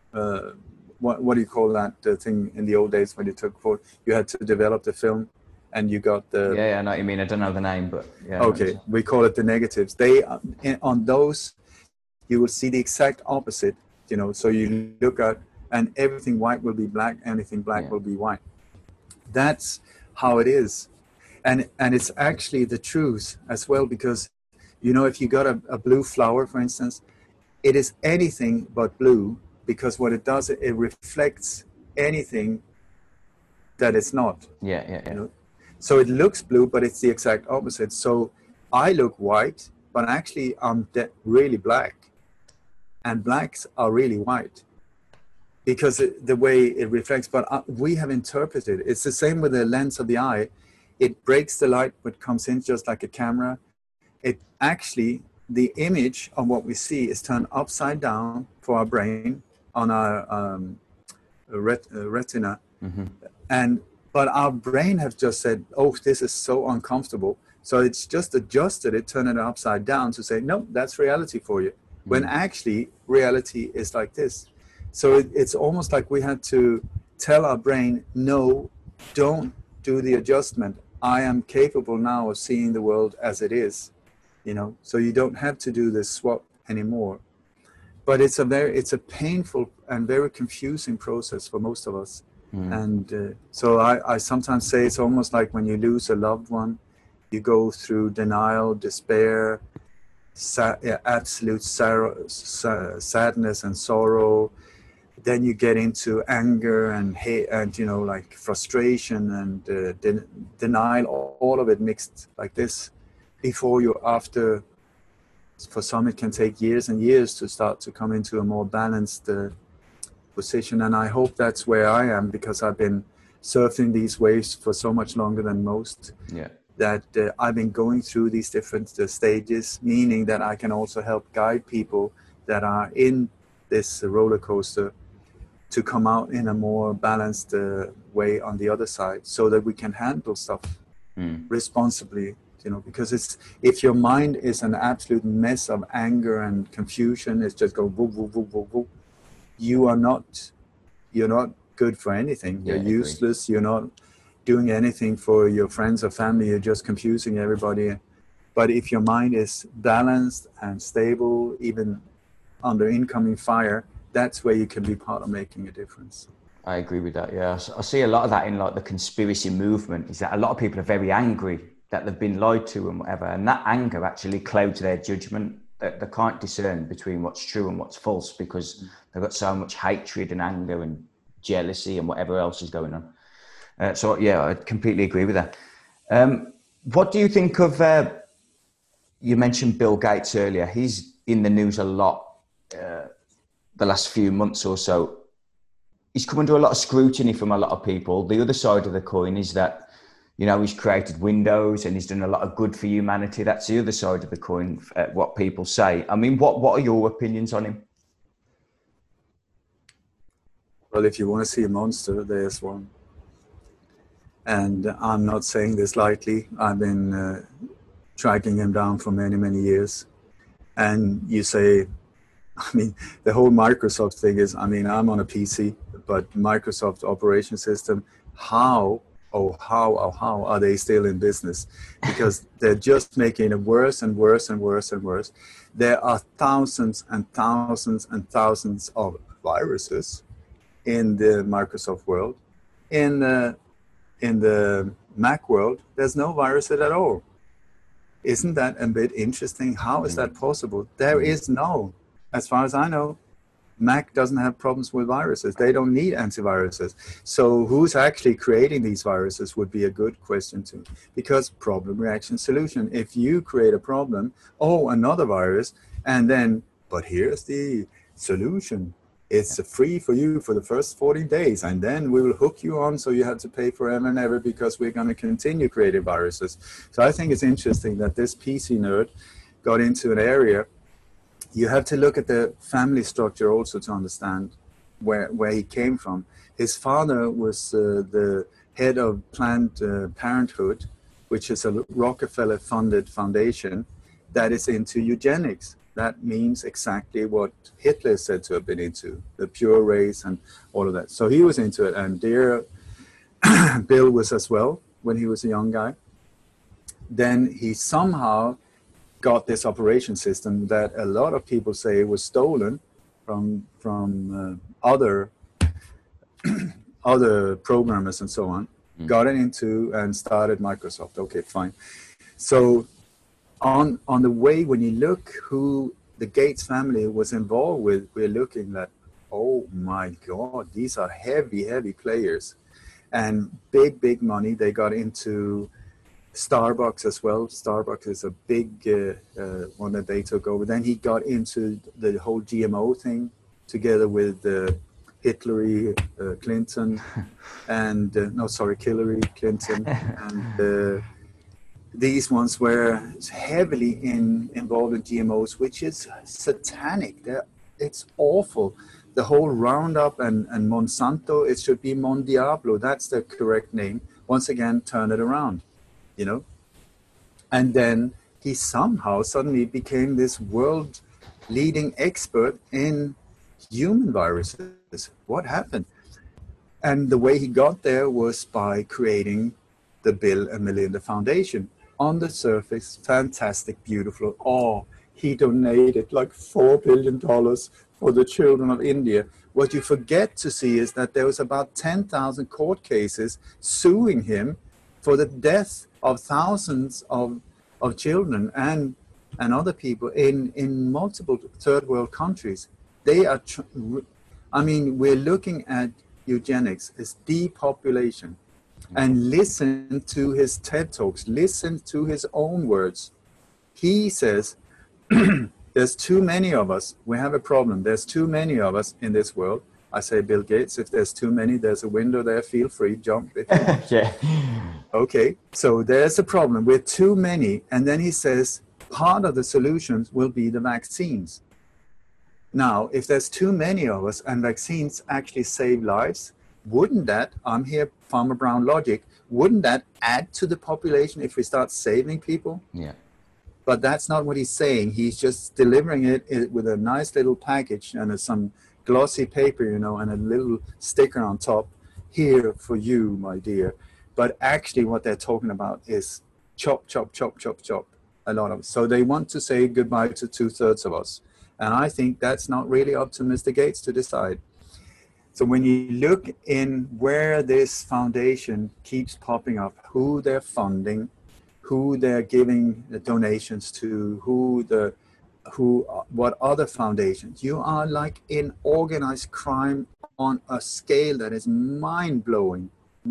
What do you call that thing in the old days when you had to develop the film, and you got the... Yeah, I know what you mean. I don't know the name, but yeah. Okay, we call it the negatives. They on those, you will see the exact opposite. So you look at, and everything white will be black, anything black will be white. That's how it is, and it's actually the truth as well, because if you got a blue flower, for instance, it is anything but blue, because what it does, it reflects anything that it's not. Yeah. So it looks blue, but it's the exact opposite. So I look white, but actually I'm really black, and blacks are really white, because the way it reflects. But we have interpreted, it's the same with the lens of the eye. It breaks the light, but comes in just like a camera. It actually, the image of what we see is turned upside down for our brain on our retina. But our brain has just said, oh, this is so uncomfortable. So it's just adjusted it, turned it upside down to say, no, that's reality for you. When actually reality is like this. So it's almost like we had to tell our brain, no, don't do the adjustment. I am capable now of seeing the world as it is, so you don't have to do this swap anymore. But it's a painful and very confusing process for most of us. And so I sometimes say it's almost like when you lose a loved one, you go through denial, despair, absolute sadness and sorrow. Then you get into anger and hate, and like frustration and denial, all of it mixed like this, before you after. For some, it can take years and years to start to come into a more balanced position. And I hope that's where I am, because I've been surfing these waves for so much longer than most. Yeah. That I've been going through these different stages, meaning that I can also help guide people that are in this roller coaster to come out in a more balanced way on the other side, so that we can handle stuff responsibly. Because if your mind is an absolute mess of anger and confusion, it's just go woo, woo, woo, woo, woo. You're not good for anything. You're useless. You're not doing anything for your friends or family. You're just confusing everybody. But if your mind is balanced and stable, even under incoming fire, that's where you can be part of making a difference. I agree with that. Yeah, I see a lot of that in like the conspiracy movement. Is that a lot of people are very angry that they've been lied to and whatever, and that anger actually clouds their judgment. They can't discern between what's true and what's false because they've got so much hatred and anger and jealousy and whatever else is going on. So yeah, I completely agree with that. What do you think of? You mentioned Bill Gates earlier. He's in the news a lot the last few months or so. He's come under a lot of scrutiny from a lot of people. The other side of the coin is that, you know, he's created Windows and he's done a lot of good for humanity. That's the other side of the coin, what people say. I mean, what are your opinions on him? Well, if you want to see a monster, there's one. And I'm not saying this lightly. I've been tracking him down for many, many years. And you say, I mean, the whole Microsoft thing is, I mean, I'm on a PC, but Microsoft operation system, how are they still in business? Because they're just making it worse and worse and worse and worse. There are thousands and thousands and thousands of viruses in the Microsoft world. In the Mac world, there's no viruses at all. Isn't that a bit interesting? How is that possible? There is no, as far as I know, Mac doesn't have problems with viruses. They don't need antiviruses. So who's actually creating these viruses would be a good question too. Because problem, reaction, solution. If you create a problem, oh, another virus, and then, but here's the solution. It's free for you for the first 14 days, and then we will hook you on so you have to pay forever and ever because we're going to continue creating viruses. So I think it's interesting that this PC nerd got into an area. You have to look at the family structure also to understand where he came from. His father was the head of Planned Parenthood, which is a Rockefeller-funded foundation that is into eugenics. That means exactly what Hitler is said to have been into, the pure race and all of that. So he was into it, and dear Bill was as well when he was a young guy. Then he somehow got this operation system that a lot of people say was stolen from other programmers and so on, got it into and started Microsoft. Okay, fine. So on the way, when you look who the Gates family was involved with, we're looking at, oh my God, these are heavy players and big money. They got into Starbucks as well. Starbucks is a big one that they took over. Then he got into the whole GMO thing together with Hillary Clinton and Hillary Clinton and these ones were heavily involved in GMOs, which is satanic. It's awful. The whole Roundup and Monsanto, it should be Mondiablo. That's the correct name. Once again, turn it around, you know. And then he somehow suddenly became this world-leading expert in human viruses. What happened? And the way he got there was by creating the Bill and Melinda Foundation. On the surface, fantastic, beautiful. Oh, he donated like $4 billion for the children of India. What you forget to see is that there was about 10,000 court cases suing him for the death of thousands of children and other people in multiple third world countries. They are, we're looking at eugenics as depopulation. And listen to his TED Talks, listen to his own words. He says, there's too many of us. We have a problem. There's too many of us in this world. I say, Bill Gates, if there's too many, there's a window there. Feel free, jump if you want. Yeah. Okay, so there's a problem. We're too many. And then he says, part of the solutions will be the vaccines. Now, if there's too many of us and vaccines actually save lives, wouldn't that, I'm here, Farmer Brown logic, wouldn't that add to the population if we start saving people? Yeah. But that's not what he's saying. He's just delivering it with a nice little package and some glossy paper, you know, and a little sticker on top. Here for you, my dear. But actually what they're talking about is chop, chop, chop, chop, chop. A lot of it. So they want to say goodbye to 2/3 of us. And I think that's not really up to Mr. Gates to decide. So when you look in where this foundation keeps popping up, who they're funding, who they're giving the donations to, what other foundations, you are like in organized crime on a scale that is mind-blowing.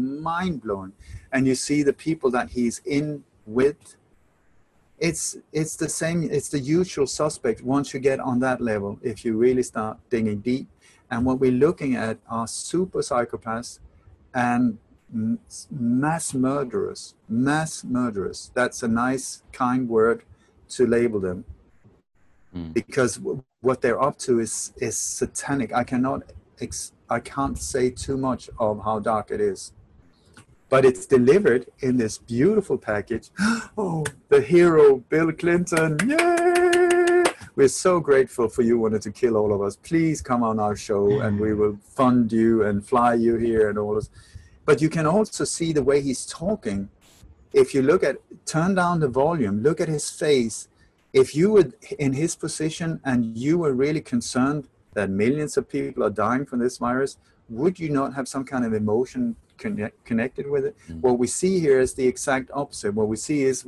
And you see the people that he's in with, it's the same, it's the usual suspect once you get on that level, if you really start digging deep. And what we're looking at are super psychopaths and mass murderers. That's a nice, kind word to label them. Because what they're up to is satanic. I can't say too much of how dark it is. But it's delivered in this beautiful package. Oh, the hero, Bill Clinton. Yay! We're so grateful for you wanting to kill all of us. Please come on our show and we will fund you and fly you here and all this. But you can also see the way he's talking. If you turn down the volume, look at his face. If you were in his position and you were really concerned that millions of people are dying from this virus, would you not have some kind of emotion connected with it? What we see here is the exact opposite. What we see is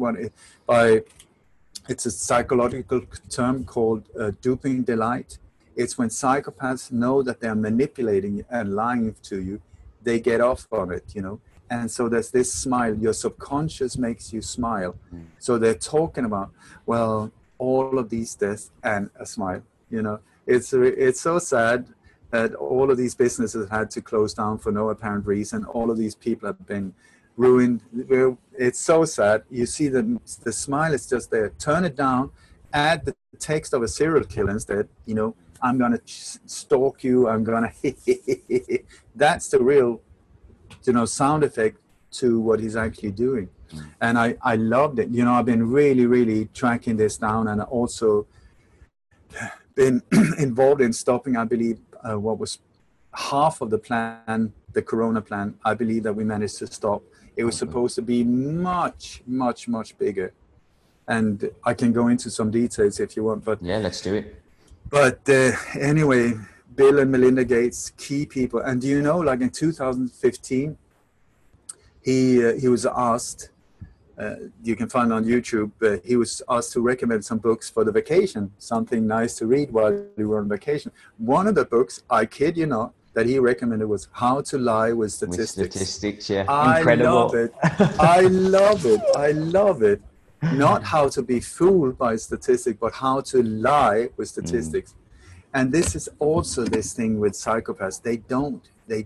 it's a psychological term called duping delight. It's when psychopaths know that they're manipulating and lying to you, they get off on it, you know. And so there's this smile. Your subconscious makes you smile. So they're talking about, well, all of these deaths and a smile, you know. It's so sad that all of these businesses had to close down for no apparent reason. All of these people have been ruined. It's so sad. You see the smile is just there. Turn it down, add the text of a serial killer instead, you know, I'm going to stalk you. I'm going to, that's the real, you know, sound effect to what he's actually doing. And I loved it. You know, I've been really, really tracking this down, and also been involved in stopping, I believe, what was half of the plan, the Corona plan, I believe that we managed to stop. It was supposed to be much, much, much bigger. And I can go into some details if you want. But yeah, let's do it. But anyway, Bill and Melinda Gates, key people. And do you know, like in 2015, he was asked, you can find on YouTube, he was asked to recommend some books for the vacation, something nice to read while we were on vacation. One of the books, I kid you not, that he recommended was How to Lie with Statistics. With statistics, yeah. Incredible. I love it. I love it. I love it. Not how to be fooled by statistics, but how to lie with statistics. And this is also this thing with psychopaths. They don't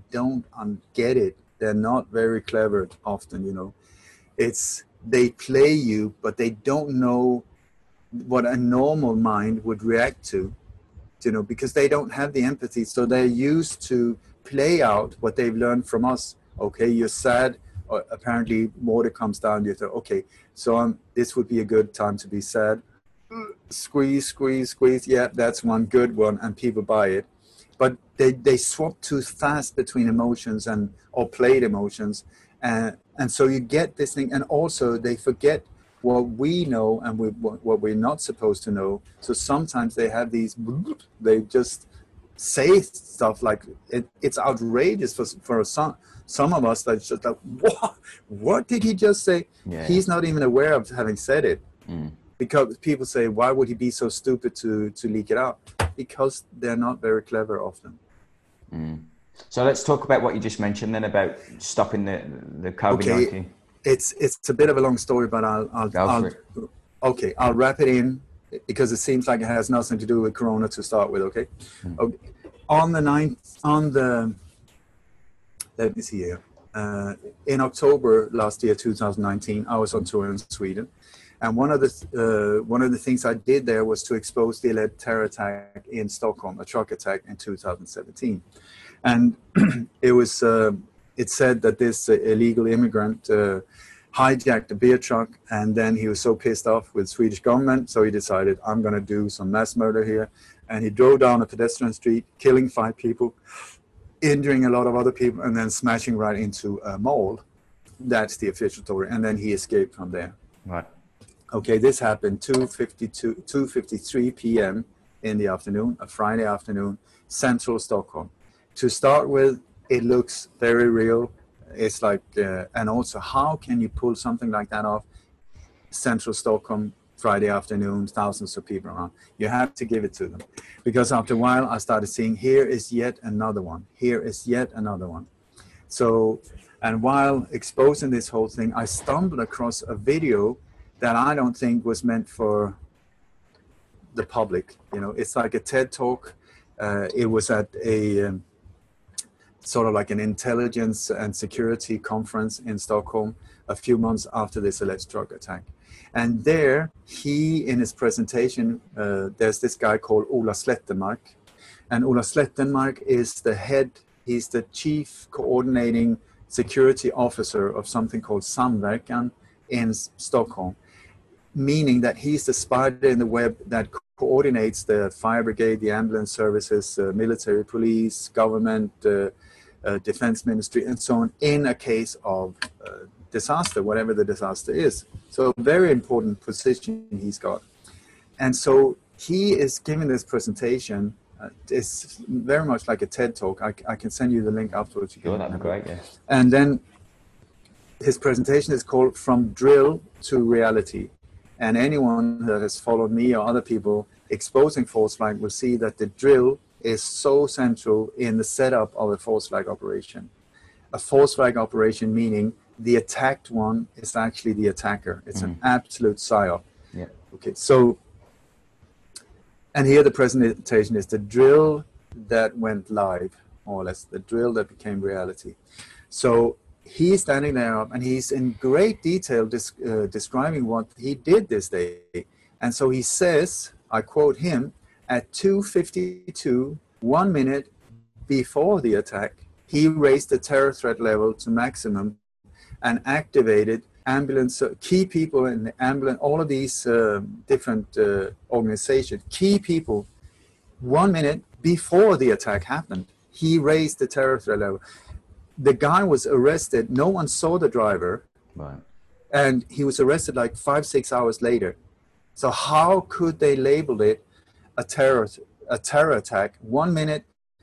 get it. They're not very clever often, you know. They play you, but they don't know what a normal mind would react to, you know, because they don't have the empathy. So they're used to play out what they've learned from us. Okay, you're sad. Or apparently water comes down. You thought, okay, so this would be a good time to be sad. Squeeze, squeeze, squeeze. Yeah, that's one good one, and people buy it. But they swap too fast between emotions or played emotions. And so you get this thing, and also they forget what we know and what we're not supposed to know. So sometimes they have they just say stuff like, it's outrageous for some of us that's just like, what did he just say? Yeah. He's not even aware of having said it. Because people say, why would he be so stupid to leak it out? Because they're not very clever often. So let's talk about what you just mentioned then about stopping the COVID-19. Okay. It's a bit of a long story, but I'll wrap it in because it seems like it has nothing to do with Corona to start with. Okay. Let me see here. In October last year, 2019, I was on tour in Sweden. And one of the things I did there was to expose the alleged terror attack in Stockholm, a truck attack in 2017. And it said that this illegal immigrant hijacked a beer truck, and then he was so pissed off with Swedish government, so he decided, I'm going to do some mass murder here. And he drove down a pedestrian street, killing 5 people, injuring a lot of other people, and then smashing right into a mall. That's the official story. And then he escaped from there. Right. Okay, this happened 2:53 p.m. in the afternoon, a Friday afternoon, central Stockholm. to start with, it looks very real. It's like, and also, how can you pull something like that off? Central Stockholm, Friday afternoon, thousands of people around. You have to give it to them. Because after a while, I started seeing, here is yet another one. Here is yet another one. So, and while exposing this whole thing, I stumbled across a video that I don't think was meant for the public. You know, it's like a TED Talk. It was at a sort of like an intelligence and security conference in Stockholm a few months after this alleged drug attack. And there, he, in his presentation, there's this guy called Ola Slettenmark. And Ola Slettenmark is the head, he's the chief coordinating security officer of something called Samverkan in Stockholm, meaning that he's the spider in the web that coordinates the fire brigade, the ambulance services, military police, government, defense ministry, and so on, in a case of disaster, whatever the disaster is. So a very important position he's got. And so he is giving this presentation. It's very much like a TED Talk. I can send you the link afterwards. Sure, that'd be great, yeah. And then his presentation is called From Drill to Reality. And anyone that has followed me or other people exposing false flag will see that the drill is so central in the setup of a false flag operation. A false flag operation meaning the attacked one is actually the attacker. It's an absolute psyop. Yeah. Okay, so, and here the presentation is the drill that went live, more or less, the drill that became reality. So he's standing there and he's in great detail describing what he did this day. And so he says, I quote him, at 2:52, 1 minute before the attack, he raised the terror threat level to maximum and activated ambulance, key people in the ambulance, all of these different organizations, key people, 1 minute before the attack happened. He raised the terror threat level. The guy was arrested. No one saw the driver. Right. And he was arrested like 5-6 hours later. So how could they label it a terror attack 1 minute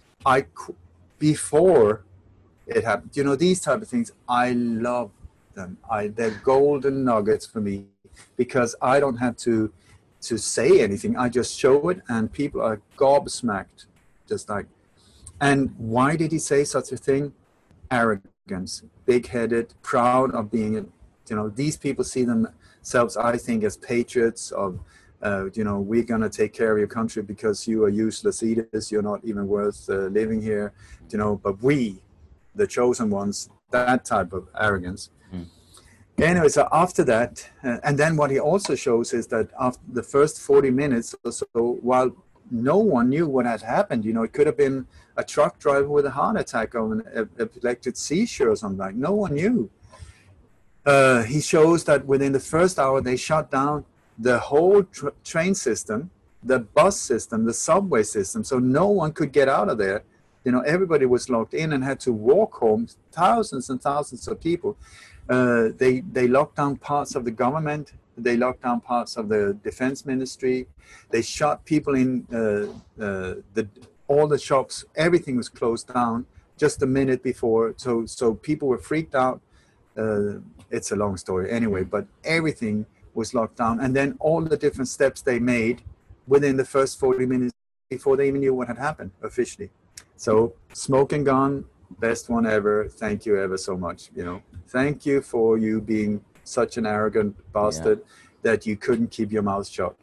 before it happened? You know, these type of things, I love them. They're golden nuggets for me, because I don't have to say anything. I just show it and people are gobsmacked, just like. And why did he say such a thing? Arrogance, big-headed, proud of being, you know, these people see themselves, I think, as patriots of, you know, we're going to take care of your country because you are useless eaters, you're not even worth living here, you know, but we, the chosen ones, that type of arrogance. Anyway, so after that, and then what he also shows is that after the first 40 minutes or so, while no one knew what had happened, you know, it could have been a truck driver with a heart attack or an epileptic seizure or something like, no one knew. He shows that within the first hour, they shut down the whole train system, the bus system, the subway system, so no one could get out of there. You know, everybody was locked in and had to walk home, thousands and thousands of people. They locked down parts of the government. They locked down parts of the defense ministry. They shut people in all the shops. Everything was closed down just a minute before. So people were freaked out. It's a long story anyway, but everything was locked down. And then all the different steps they made within the first 40 minutes before they even knew what had happened officially. So smoking gun, best one ever. Thank you ever so much. You know, thank you for you being such an arrogant bastard that you couldn't keep your mouth shut.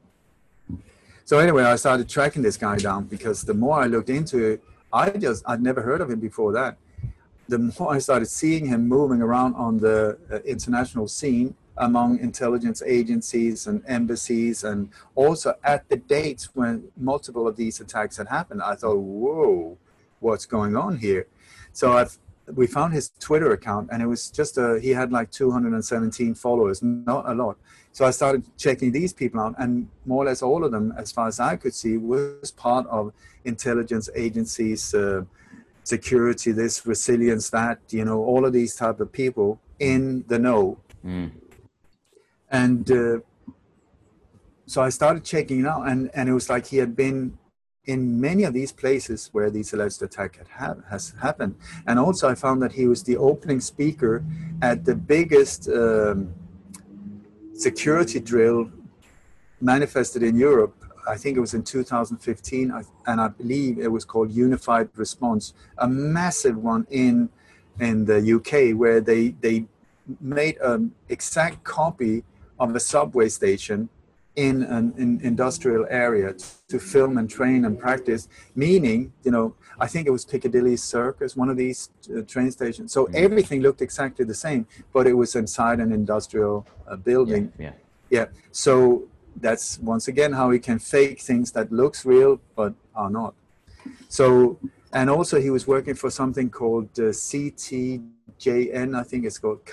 So anyway, I started tracking this guy down, because the more I looked into it, I'd never heard of him before that. The more I started seeing him moving around on the international scene among intelligence agencies and embassies, and also at the dates when multiple of these attacks had happened, I thought, whoa, what's going on here? So we found his Twitter account, and it was just he had like 217 followers, not a lot. So I started checking these people out, and more or less all of them, as far as I could see, was part of intelligence agencies, security, this, resilience, that, you know, all of these type of people in the know. And so I started checking it out, and it was like he had been in many of these places where these alleged attack has happened. And also I found that he was the opening speaker at the biggest security drill manifested in Europe. I think it was in 2015, and I believe it was called Unified Response, a massive one in the UK, where they made an exact copy of a subway station in an industrial area to film and train and practice, meaning, I think it was Piccadilly Circus, one of these train stations. So everything looked exactly the same, but it was inside an industrial building. Yeah. So that's once again how we can fake things that looks real but are not. So, and also he was working for something called CTJN, I think it's called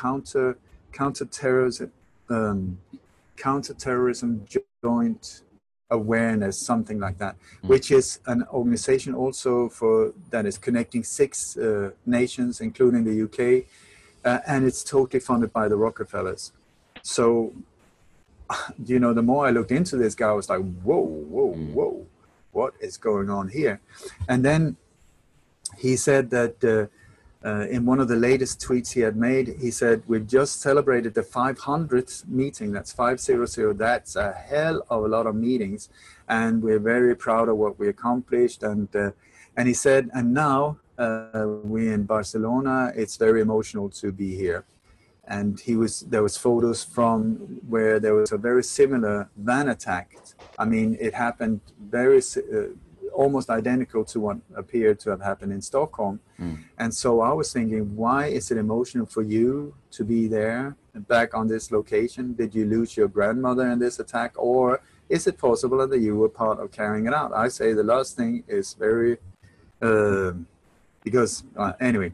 Counterterrorism Joint Awareness, something like that, which is an organization also that is connecting 6 nations, including the UK, and it's totally funded by the Rockefellers. So, the more I looked into this guy, I was like, whoa, what is going on here? And then he said that in one of the latest tweets he had made, he said, we've just celebrated the 500th meeting. That's 500. That's a hell of a lot of meetings. And we're very proud of what we accomplished. And he said, and now we in Barcelona, it's very emotional to be here. And there was photos from where there was a very similar van attack. I mean, it happened almost identical to what appeared to have happened in Stockholm. And so I was thinking, why is it emotional for you to be there back on this location? Did you lose your grandmother in this attack? Or is it possible that you were part of carrying it out? I say the last thing is very, because anyway.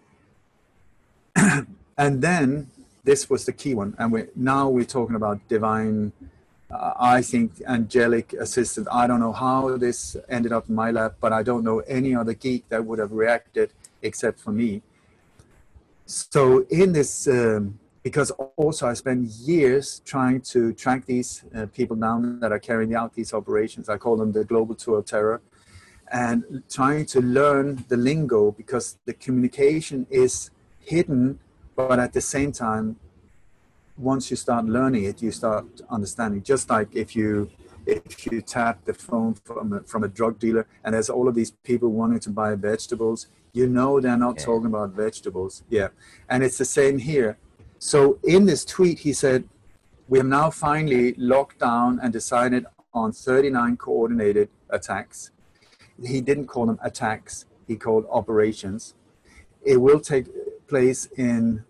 And then this was the key one. And we're talking about divine, I think, angelic assistant. I don't know how this ended up in my lap, but I don't know any other geek that would have reacted except for me. So in this, because also I spent years trying to track these people down that are carrying out these operations. I call them the Global Tour of Terror, and trying to learn the lingo, because the communication is hidden, but at the same time, once you start learning it, you start understanding. Just like if you tap the phone from a drug dealer, and there's all of these people wanting to buy vegetables, they're not talking about vegetables. Yeah, and it's the same here. So in this tweet, he said, we have now finally locked down and decided on 39 coordinated attacks. He didn't call them attacks, he called operations. It will take place in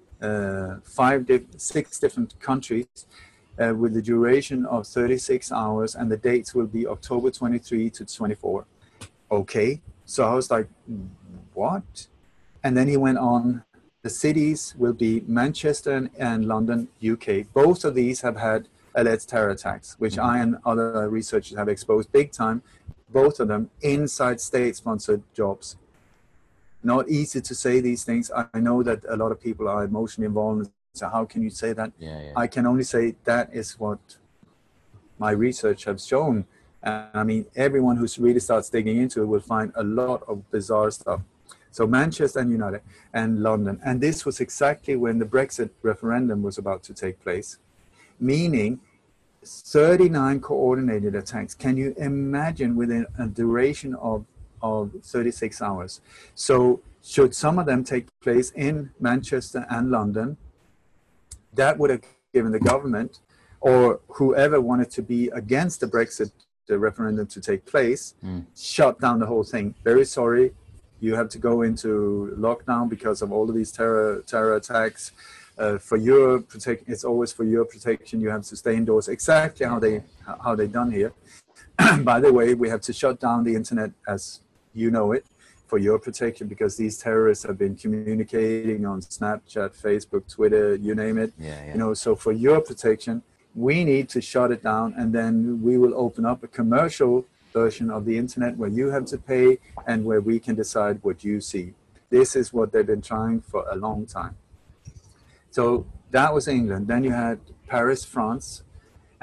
6 different countries with the duration of 36 hours, and the dates will be October 23 to 24. Okay, so I was like, what? And then he went on, the cities will be Manchester and London, UK. Both of these have had alleged terror attacks, which I and other researchers have exposed big time, both of them inside state-sponsored jobs. Not easy to say these things. I know that a lot of people are emotionally involved. So how can you say that? I can only say that is what my research has shown. I mean, everyone who really starts digging into it will find a lot of bizarre stuff. So Manchester and United and London. And this was exactly when the Brexit referendum was about to take place. Meaning 39 coordinated attacks. Can you imagine within a duration of 36 hours? So should some of them take place in Manchester and London, that would have given the government or whoever wanted to be against the Brexit referendum to take place, shut down the whole thing. Very sorry, you have to go into lockdown because of all of these terror attacks. For your protection, it's always for your protection. You have to stay indoors. Exactly how they done here. By the way, we have to shut down the internet as you know it for your protection, because these terrorists have been communicating on Snapchat, Facebook, Twitter, you name it. So for your protection, we need to shut it down, and then we will open up a commercial version of the internet where you have to pay and where we can decide what you see. This is what they've been trying for a long time. So that was England. Then you had Paris, France.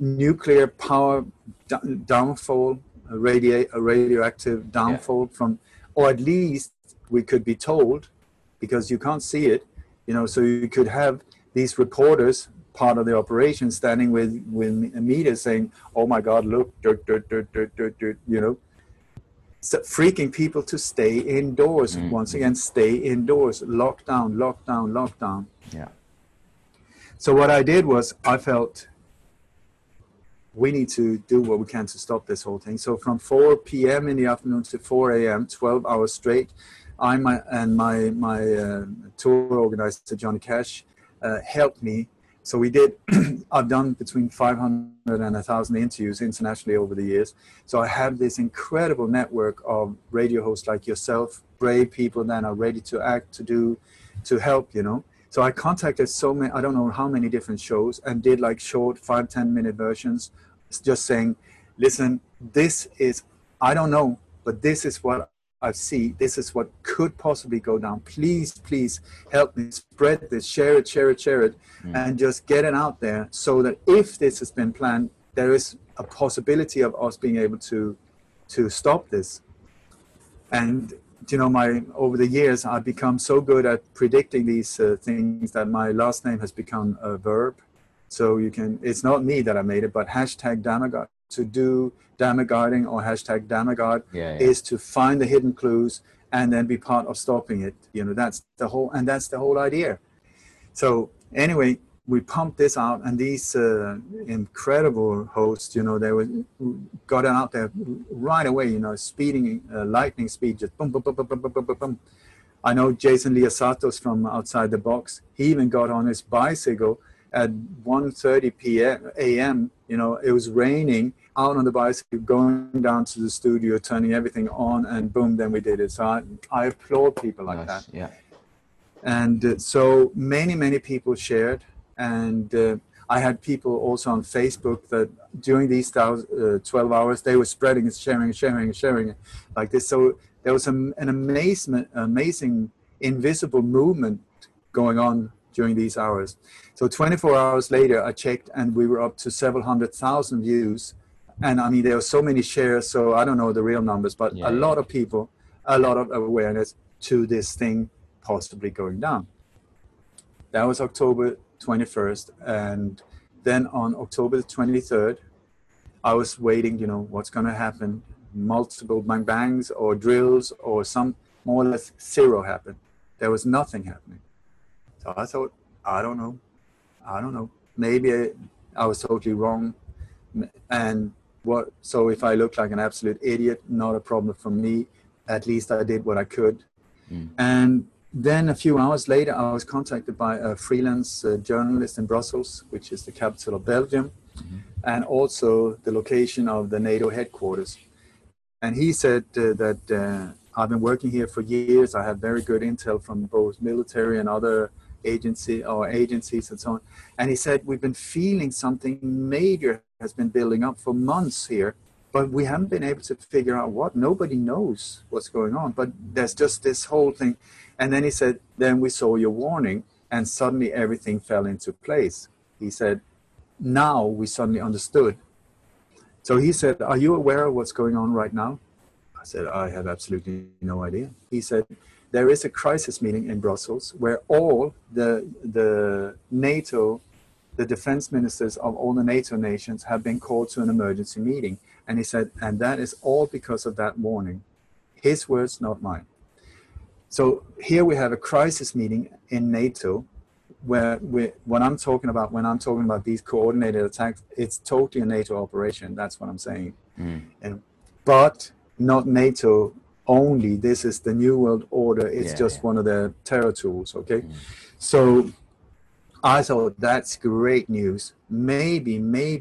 nuclear power downfall, a radioactive downfall from, or at least we could be told, because you can't see it, you know, so you could have these reporters, part of the operation, standing with media saying, oh my God, look, dirt, dirt, dirt, dirt, dirt, dirt, you know, so freaking people to stay indoors. Once again, stay indoors, lockdown, lockdown, lockdown. Yeah. So what I did was, I felt we need to do what we can to stop this whole thing. So from 4 p.m. in the afternoon to 4 a.m., 12 hours straight, my tour organizer, Johnny Cash, helped me. So we did, I've done between 500 and 1,000 interviews internationally over the years. So I have this incredible network of radio hosts like yourself, brave people that are ready to act, to help, you know. So I contacted so many, I don't know how many different shows, and did like short 5-10 minute versions, just saying, listen, this is, I don't know, but this is what I see. This is what could possibly go down. Please, please help me spread this, share it, share it, share it, and just get it out there so that if this has been planned, there is a possibility of us being able to stop this. And you know, over the years, I've become so good at predicting these things that my last name has become a verb. So you can, it's not me that I made it, but hashtag Dammagard. To do Dammagarding or hashtag Dammagard is to find the hidden clues and then be part of stopping it. You know, that's the whole idea. So anyway, we pumped this out, and these incredible hosts, you know, got out there right away, you know, speeding, lightning speed, just boom, boom, boom, boom, boom, boom, boom, boom. I know Jason Liasatos from Outside the Box. He even got on his bicycle at 1:30 a.m. You know, it was raining, out on the bicycle, going down to the studio, turning everything on, and boom, then we did it. So I applaud people like that. Yeah. And so many people shared. And I had people also on Facebook that during these 12 hours, they were spreading and sharing like this. So there was an amazing invisible movement going on during these hours. So 24 hours later, I checked, and we were up to several 100,000 views. And I mean, there were so many shares, so I don't know the real numbers, but a lot of people, a lot of awareness to this thing possibly going down. That was October 21st. And then on October the 23rd, I was waiting, you know, what's going to happen. Multiple bang bangs or drills or some, more or less zero happened. There was nothing happening. So I thought, I don't know. Maybe I was totally wrong. And so if I look like an absolute idiot, not a problem for me. At least I did what I could. And then a few hours later, I was contacted by a freelance journalist in Brussels, which is the capital of Belgium, and also the location of the NATO headquarters. And he said that I've been working here for years. I have very good intel from both military and other agencies and so on. And he said, we've been feeling something major has been building up for months here, but we haven't been able to figure out what. Nobody knows what's going on, but there's just this whole thing. And then he said, then we saw your warning, and suddenly everything fell into place. He said, now we suddenly understood. So he said, are you aware of what's going on right now? I said, I have absolutely no idea. He said, there is a crisis meeting in Brussels where all the NATO, the defense ministers of all the NATO nations have been called to an emergency meeting. And he said, and that is all because of that warning. His words, not mine. So here we have a crisis meeting in NATO where when I'm talking about these coordinated attacks, it's totally a NATO operation. That's what I'm saying. But not NATO only. This is the New World Order. It's just one of the terror tools, okay? So I thought that's great news. Maybe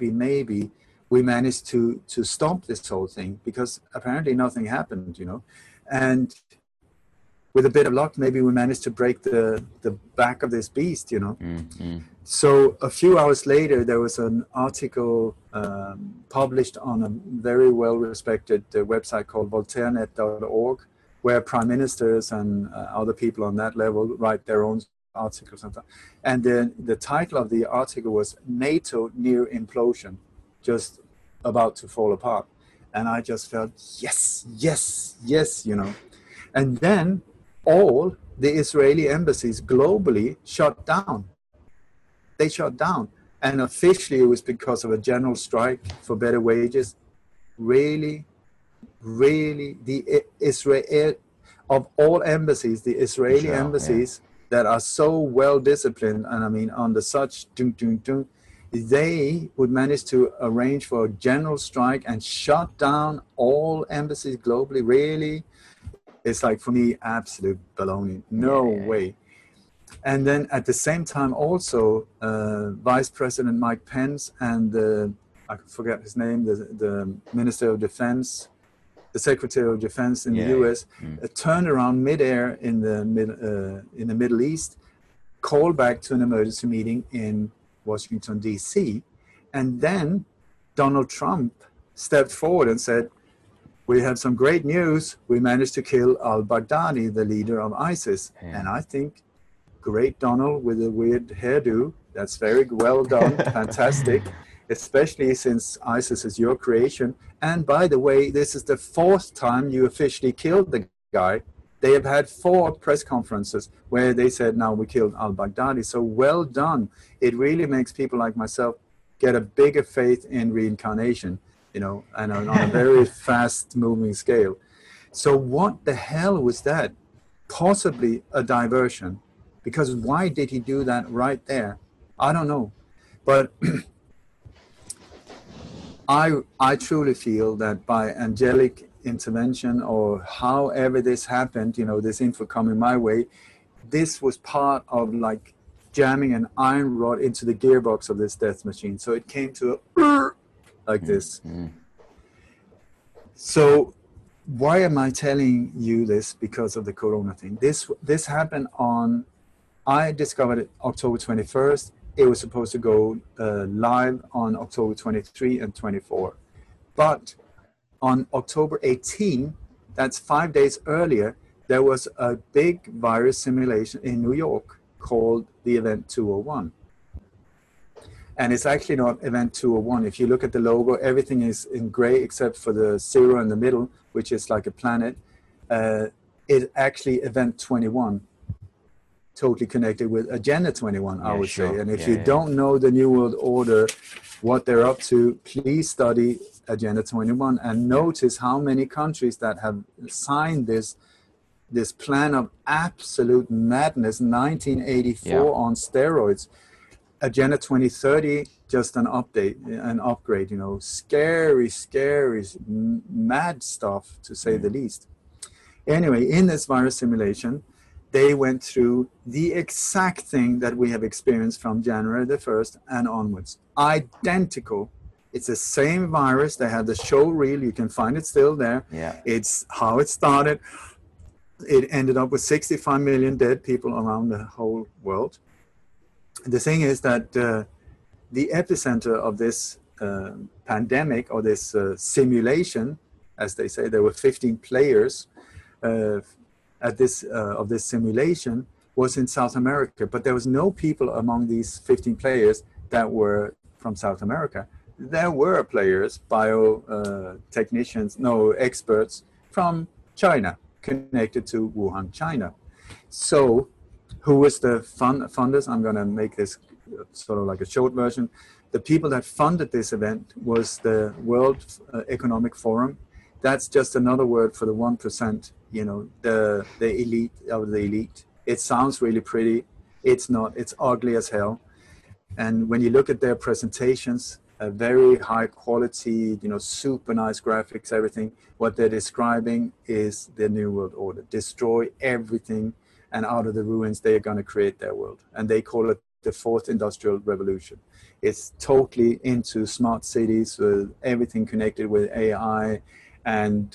we managed to stop this whole thing, because apparently nothing happened, you know. And with a bit of luck, maybe we managed to break the back of this beast, you know. So a few hours later, there was an article published on a very well-respected website called voltairenet.org, where prime ministers and other people on that level write their own articles. And then the title of the article was NATO Near Implosion. just about to fall apart. And I just felt, yes, yes, yes, you know. And then all the Israeli embassies globally shut down. They shut down. And officially it was because of a general strike for better wages. Really, really, the Israel, of all embassies, the Israeli embassies that are so well disciplined, and I mean under such they would manage to arrange for a general strike and shut down all embassies globally. Really, it's like, for me, absolute baloney. No way. And then at the same time also, Vice President Mike Pence and I forget his name, the Minister of Defense, the Secretary of Defense in the U.S., turned around midair in the Middle East, called back to an emergency meeting in Washington, D.C., and then Donald Trump stepped forward and said, we have some great news. We managed to kill al-Baghdadi, the leader of ISIS. And I think, great Donald with a weird hairdo. That's very well done. Fantastic. Especially since ISIS is your creation. And by the way, this is the 4th time you officially killed the guy. They have had 4 press conferences where they said, now we killed al-Baghdadi. So well done. It really makes people like myself get a bigger faith in reincarnation, you know, and on a very fast moving scale. So what the hell was that? Possibly a diversion. Because why did he do that right there? I don't know. But I truly feel that by angelic intervention, or however this happened, you know, this info coming my way, this was part of like jamming an iron rod into the gearbox of this death machine. So it came to a like this. So why am I telling you this? Because of the corona thing. This happened on, I discovered it October 21st. It was supposed to go live on October 23 and 24. But on October 18, that's 5 days earlier, there was a big virus simulation in New York called the Event 201. And it's actually not Event 201. If you look at the logo, everything is in gray except for the 0 in the middle, which is like a planet. It's actually Event 21, totally connected with Agenda 21, I would say. And if you don't know the New World Order, what they're up to, please study Agenda 21 and notice how many countries that have signed this plan of absolute madness, 1984 on steroids. Agenda 2030, just an update, an upgrade, you know, scary, mad stuff, to say the least. Anyway, in this virus simulation, they went through the exact thing that we have experienced from January the 1st and onwards. Identical. It's the same virus. They had the show reel. You can find it still there. It's how it started. It ended up with 65 million dead people around the whole world. The thing is that the epicenter of this pandemic, or this simulation, as they say, there were 15 players at this of this simulation, was in South America. But there was no people among these 15 players that were from South America. There were players, technicians, experts from China, connected to Wuhan, China. So who was the funders? I'm going to make this sort of like a short version. The people that funded this event was the World Economic Forum. That's just another word for the 1%, you know, the elite of the elite. It sounds really pretty. It's not. It's ugly as hell. And when you look at their presentations, very high quality, you know, super nice graphics, everything. What they're describing is the New World Order. Destroy everything, and out of the ruins, they're going to create their world. And they call it the 4th Industrial Revolution. It's totally into smart cities, with everything connected with AI, and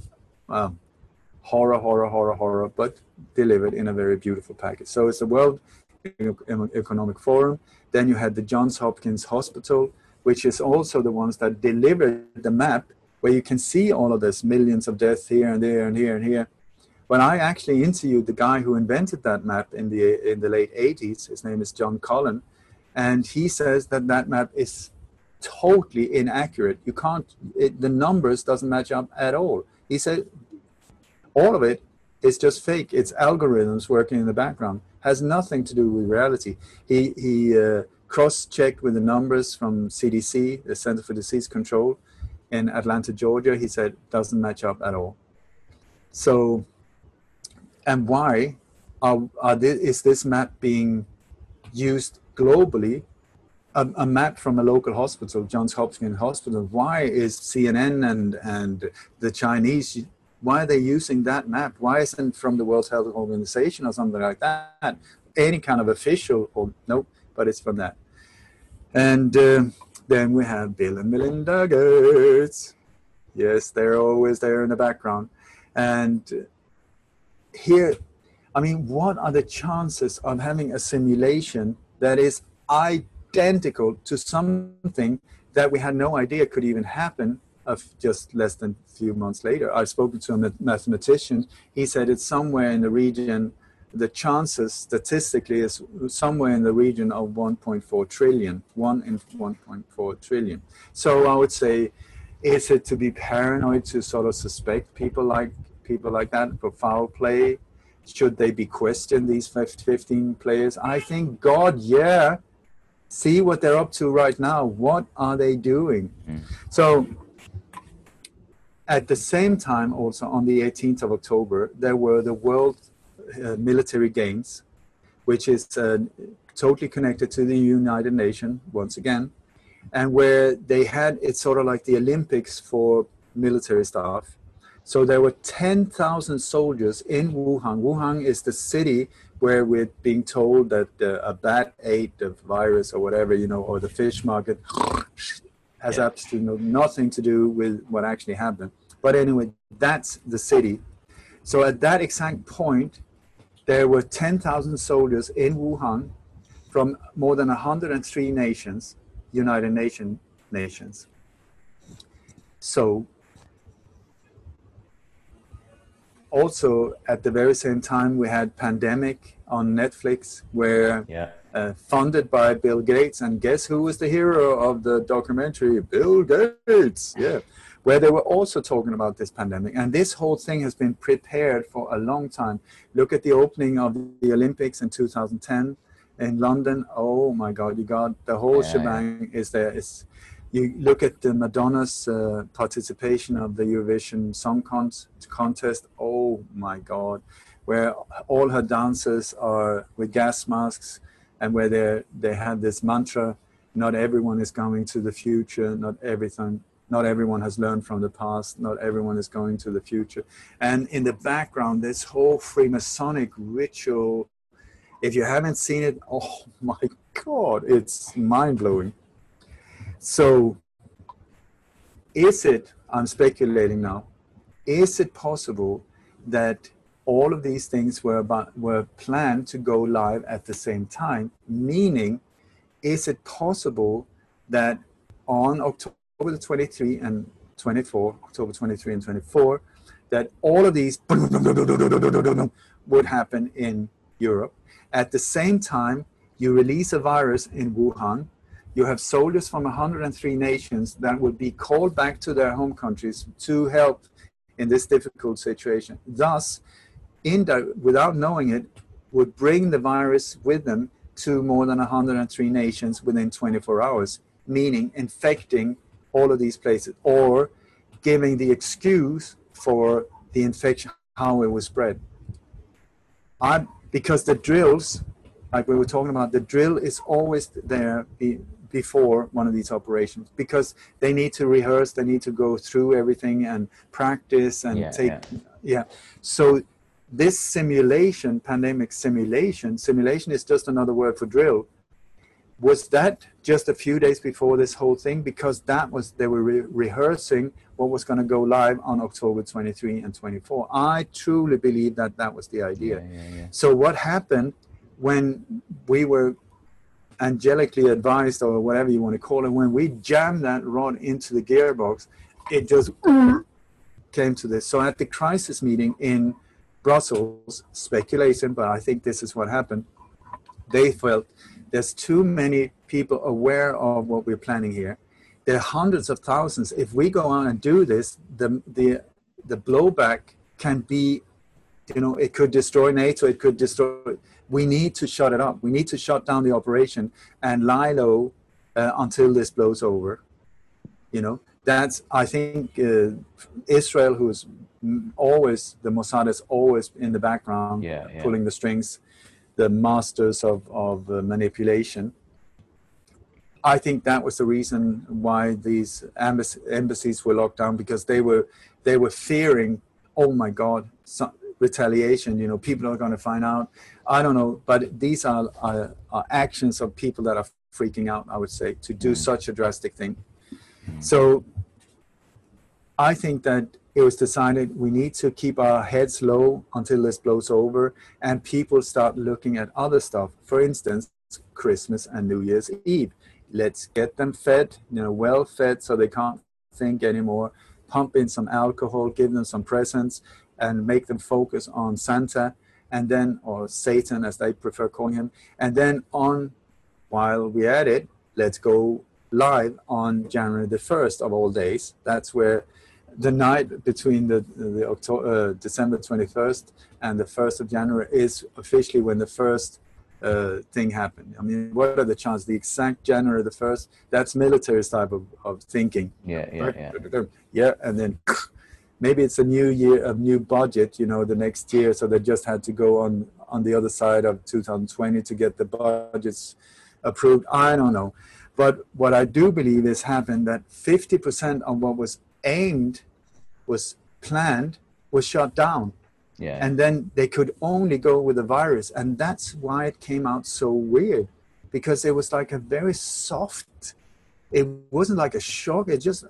horror, but delivered in a very beautiful package. So it's the World Economic Forum. Then you had the Johns Hopkins Hospital, which is also the ones that delivered the map where you can see all of this, millions of deaths here and there and here and here. When I actually interviewed the guy who invented that map in the late 80s, his name is John Cullen, and he says that that map is totally inaccurate. You can't, the numbers doesn't match up at all. He said all of it is just fake. It's algorithms working in the background. Has nothing to do with reality. He cross-checked with the numbers from CDC, the Center for Disease Control in Atlanta, Georgia. He said doesn't match up at all. So, and why is this map being used globally? A map from a local hospital, Johns Hopkins Hospital. Why is CNN and the Chinese, why are they using that map? Why isn't from the World Health Organization or something like that? Any kind of official, or nope, but it's from that. And then we have Bill and Melinda Gates. Yes, they're always there in the background. And here, I mean, what are the chances of having a simulation that is identical to something that we had no idea could even happen of just less than a few months later? I've spoken to a mathematician. He said it's somewhere in the region, the chances statistically is somewhere in the region of 1.4 trillion, 1 in 1.4 trillion. So I would say, is it to be paranoid to sort of suspect people like that for foul play? Should they be questioned, these 15 players? I think, God, yeah. See what they're up to right now. What are they doing? So at the same time, also on the 18th of October, there were the World Military Games, which is totally connected to the United Nations, once again, and where they had, it's sort of like the Olympics for military staff. So there were 10,000 soldiers in Wuhan. Wuhan is the city where we're being told that a bat ate the virus or whatever, you know, or the fish market has absolutely nothing to do with what actually happened. But anyway, that's the city. So at that exact point, there were 10,000 soldiers in Wuhan from more than 103 nations, United Nations. So also at the very same time, we had Pandemic on Netflix, where funded by Bill Gates, and guess who was the hero of the documentary? Bill Gates, where they were also talking about this pandemic. And this whole thing has been prepared for a long time. Look at the opening of the Olympics in 2010 in London. Oh my God, you got the whole shebang is there. You look at the Madonna's participation of the Eurovision Song Contest. Oh my God, where all her dancers are with gas masks, and where they had this mantra: not everyone is going to the future, not everyone has learned from the past, not everyone is going to the future. And in the background, this whole Freemasonic ritual, if you haven't seen it, oh my God, it's mind-blowing. So is it, I'm speculating now, is it possible that all of these things were planned to go live at the same time? Meaning, is it possible that on October the 23 and 24, October 23 and 24, that all of these would happen in Europe? At the same time, you release a virus in Wuhan. You have soldiers from 103 nations that would be called back to their home countries to help in this difficult situation. Thus, without knowing it, would bring the virus with them to more than 103 nations within 24 hours, meaning infecting all of these places, or giving the excuse for the infection, how it was spread. Because the drills, like we were talking about, the drill is always there before one of these operations, because they need to rehearse, they need to go through everything and practice and So this simulation, pandemic simulation is just another word for drill. Was that just a few days before this whole thing? Because they were rehearsing what was going to go live on October 23 and 24. I truly believe that was the idea. So what happened when we were angelically advised, or whatever you want to call it, when we jammed that rod into the gearbox, it just came to this. So at the crisis meeting in Brussels, speculation, but I think this is what happened, they felt there's too many people aware of what we're planning here. there are hundreds of thousands. If we go on and do this, the blowback can be, it could destroy NATO. It could destroy. We need to shut it up. We need to shut down the operation and lie low until this blows over. That's, I think, Israel, who's always, the Mossad is always in the background, pulling the strings, the masters of manipulation. I think that was the reason why these embassies were locked down, because they were fearing, oh my God, retaliation. People are going to find out. I don't know, but these are actions of people that are freaking out, I would say, to do such a drastic thing. So I think that it was decided we need to keep our heads low until this blows over and people start looking at other stuff. For instance, Christmas and New Year's Eve. Let's get them fed, well fed, so they can't think anymore. Pump in some alcohol, give them some presents, and make them focus on Santa, and then, or Satan as they prefer calling him. And then while we're at it, let's go live on January the 1st of all days. That's where the night between the December 21st and the 1st of January is officially when the first thing happened. I mean, what are the chances? The exact January the 1st, that's military type of thinking. Yeah, and then maybe it's a new year, a new budget, the next year, so they just had to go on the other side of 2020 to get the budgets approved. I don't know. But what I do believe is happened, that 50% of what was aimed, was planned, was shut down. Yeah. And then they could only go with the virus. And that's why it came out so weird, because it was like a very soft, it wasn't like a shock. It just,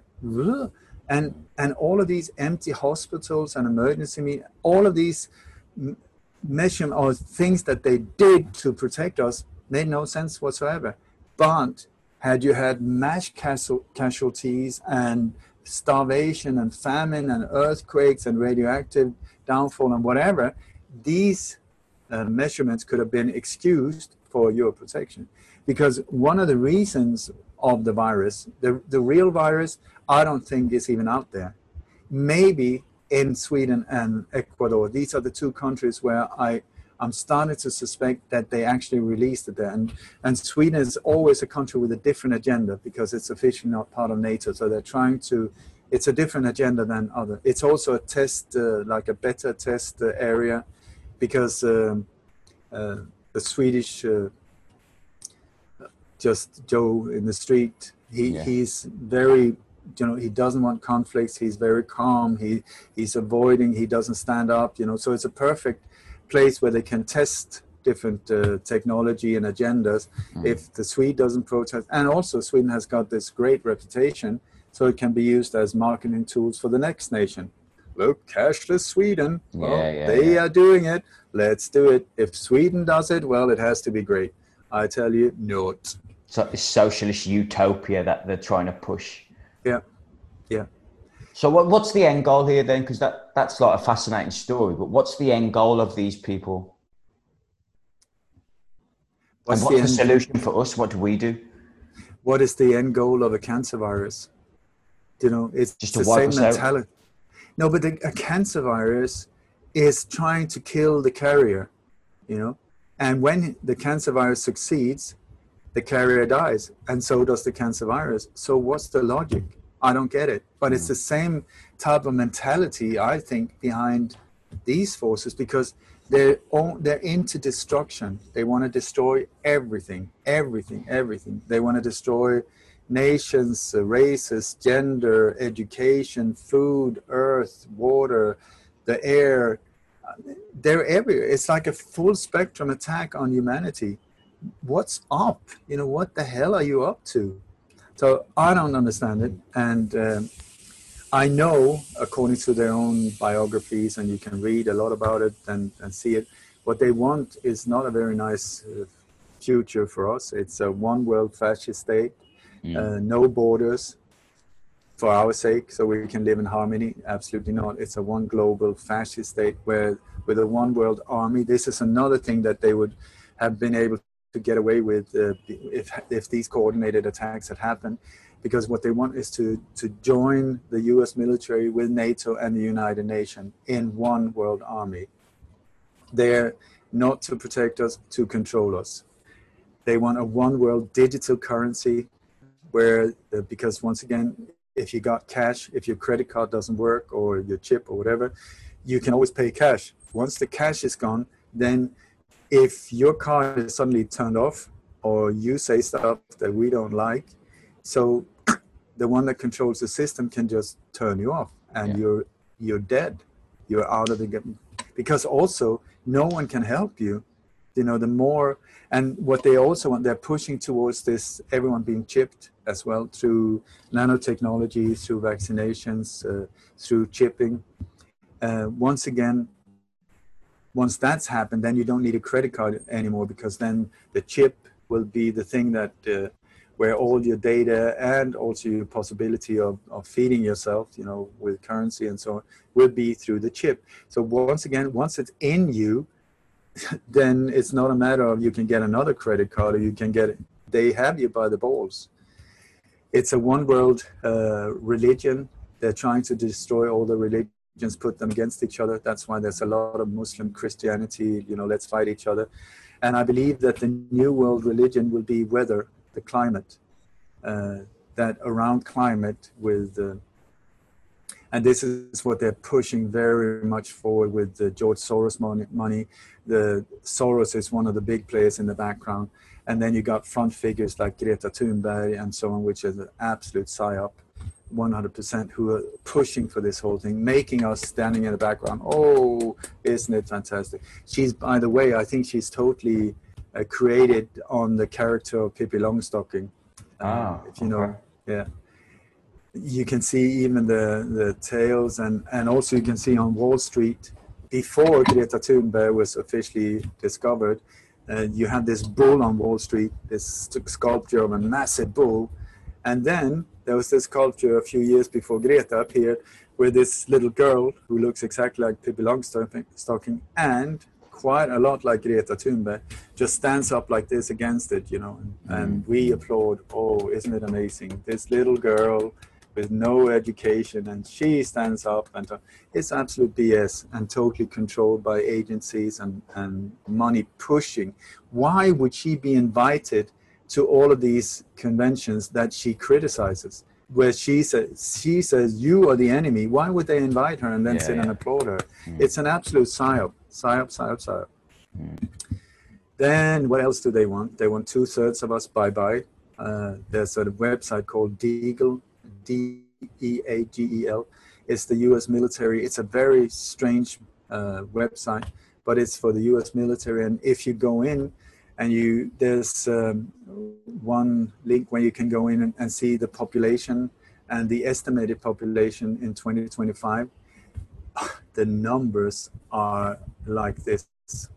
and all of these empty hospitals and emergency, all of these measurements or things that they did to protect us made no sense whatsoever. But had you had mass casualties and starvation and famine and earthquakes and radioactive downfall and whatever, these measurements could have been excused for your protection. Because one of the reasons of the virus, the real virus, I don't think is even out there. Maybe in Sweden and Ecuador. These are the two countries where I'm starting to suspect that they actually released it there. And Sweden is always a country with a different agenda, because it's officially not part of NATO. So they're trying to, it's a different agenda than other. It's also a test, like a better test area, because the Swedish, just Joe in the street, he's very, he doesn't want conflicts. He's very calm. He's avoiding, he doesn't stand up, so it's a perfect place where they can test different technology and agendas. If the Swede doesn't protest, and also Sweden has got this great reputation, so it can be used as marketing tools for the next nation. Look, cashless Sweden, they are doing it, let's do it. If Sweden does it, well, it has to be great. I tell you, not. So it's socialist utopia that they're trying to push. Yeah. So what's the end goal here then? Because that's like a fascinating story, but what's the end goal of these people? What's the solution for us? What do we do? What is the end goal of a cancer virus? It's just the same mentality. No, but a cancer virus is trying to kill the carrier, and when the cancer virus succeeds, the carrier dies, and so does the cancer virus. So what's the logic? I don't get it. But it's the same type of mentality, I think, behind these forces, because they're into destruction. They want to destroy everything. They want to destroy nations, races, gender, education, food, earth, water, the air. They're everywhere. It's like a full spectrum attack on humanity. What's up? What the hell are you up to? So I don't understand it. And I know, according to their own biographies, and you can read a lot about it and see it, what they want is not a very nice future for us. It's a one world fascist state, no borders for our sake, so we can live in harmony. Absolutely not. It's a one global fascist state with a one world army. This is another thing that they would have been able to get away with if these coordinated attacks had happened. because what they want is to join the US military with NATO and the United Nations in one world army. They're not to protect us, to control us. They want a one world digital currency where, because once again, if you got cash, if your credit card doesn't work or your chip or whatever, you can always pay cash. Once the cash is gone, then if your card is suddenly turned off or you say stuff that we don't like, so the one that controls the system can just turn you off and you're dead. You're out of the game. Because also no one can help you. You know, the more, and what they also want, they're pushing towards this, everyone being chipped as well through nanotechnology, through vaccinations, through chipping. Once again, once that's happened, then you don't need a credit card anymore, because then the chip will be the thing that where all your data and also your possibility of feeding yourself, you know, with currency and so on, will be through the chip. So once again, once it's in you, then it's not a matter of you can get another credit card or you can get it. They have you by the balls. It's a one world religion. They're trying to destroy all the religions, put them against each other. That's why there's a lot of Muslim Christianity, you know, let's fight each other. And I believe that the new world religion will be weather, the climate, that around climate with, and this is what they're pushing very much forward with the George Soros money. The Soros is one of the big players in the background. And then you got front figures like Greta Thunberg and so on, which is an absolute psyop, 100%, who are pushing for this whole thing, making us standing in the background. Oh, isn't it fantastic? She's, by the way, I think she's totally created on the character of Pippi Longstocking. If you know, yeah. You can see even the tales, and also you can see on Wall Street, before Greta Thunberg was officially discovered, you had this bull on Wall Street, this sculpture of a massive bull. And then there was this sculpture a few years before Greta appeared with this little girl who looks exactly like Pippi Longstocking and quite a lot like Greta Thunberg, just stands up like this against it, you know. And we applaud, oh, isn't it amazing? This little girl with no education, and she stands up, and it's absolute BS and totally controlled by agencies and money pushing. Why would she be invited to all of these conventions that she criticizes, where she says you are the enemy? Why would they invite her and then sit and applaud her? It's an absolute psyop. Then what else do they want? They want 2/3 of us bye-bye. There's a website called Deagle, DEAGEL. It's the US military. It's a very strange website, but it's for the US military. And if you go in and there's one link where you can go in and see the population and the estimated population in 2025. The numbers are like this.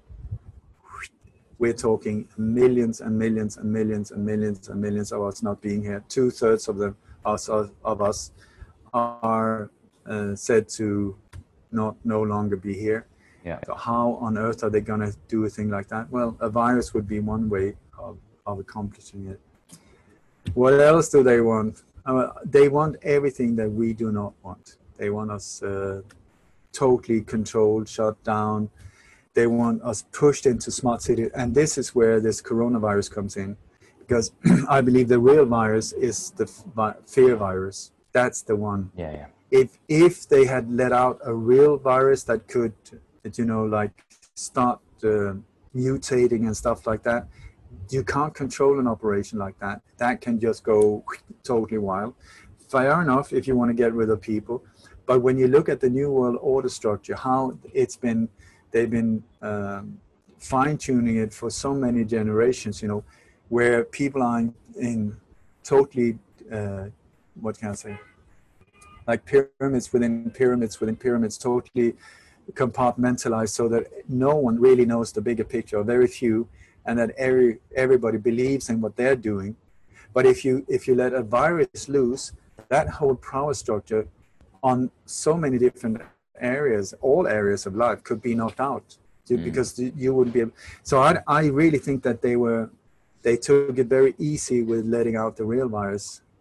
We're talking millions and millions and millions and millions and millions of us not being here. 2/3 of us are said to no longer be here. Yeah. So how on earth are they going to do a thing like that? Well, a virus would be one way of accomplishing it. What else do they want? They want everything that we do not want. They want us totally controlled, shut down. They want us pushed into smart cities. And this is where this coronavirus comes in. Because I believe the real virus is the fear virus. That's the one. Yeah. If they had let out a real virus that could, you know, like start mutating and stuff like that, you can't control an operation like that. That can just go totally wild. Fair enough if you want to get rid of people. But when you look at the New World Order structure, how they've been fine-tuning it for so many generations, you know, where people are in totally, what can I say, like pyramids within pyramids within pyramids, totally compartmentalized, so that no one really knows the bigger picture, or very few, and that everybody believes in what they're doing. But if you let a virus loose, that whole power structure on so many different areas, all areas of life, could be knocked out, because you wouldn't be able. So I really think that they took it very easy with letting out the real virus.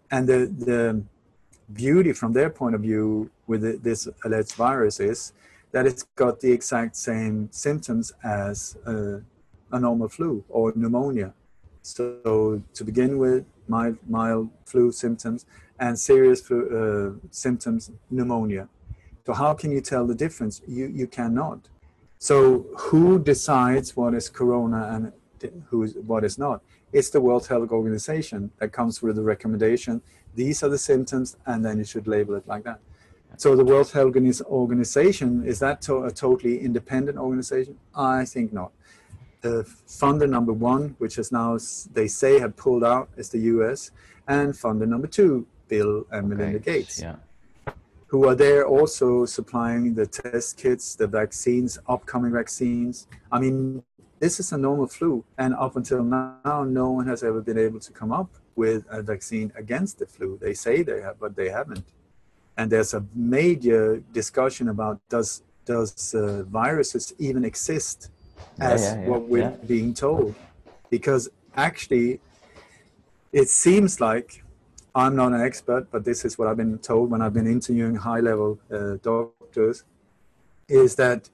And the beauty from their point of view with this alleged virus is that it's got the exact same symptoms as a normal flu or pneumonia. So to begin with, mild flu symptoms and serious flu symptoms, pneumonia. So how can you tell the difference? You cannot. So who decides what is corona and what is not? It's the World Health Organization that comes with the recommendation. These are the symptoms, and then you should label it like that. So the World Health Organization, is that a totally independent organization? I think not. The funder number one, which is now, they say, have pulled out, is the US, and funder number two, Bill and Melinda Gates, who are there also supplying the test kits, the vaccines, upcoming vaccines. I mean, this is a normal flu, and up until now, no one has ever been able to come up with a vaccine against the flu. They say they have, but they haven't. And there's a major discussion about does viruses even exist as what we're being told? Because actually, it seems like, I'm not an expert, but this is what I've been told when I've been interviewing high-level doctors, is that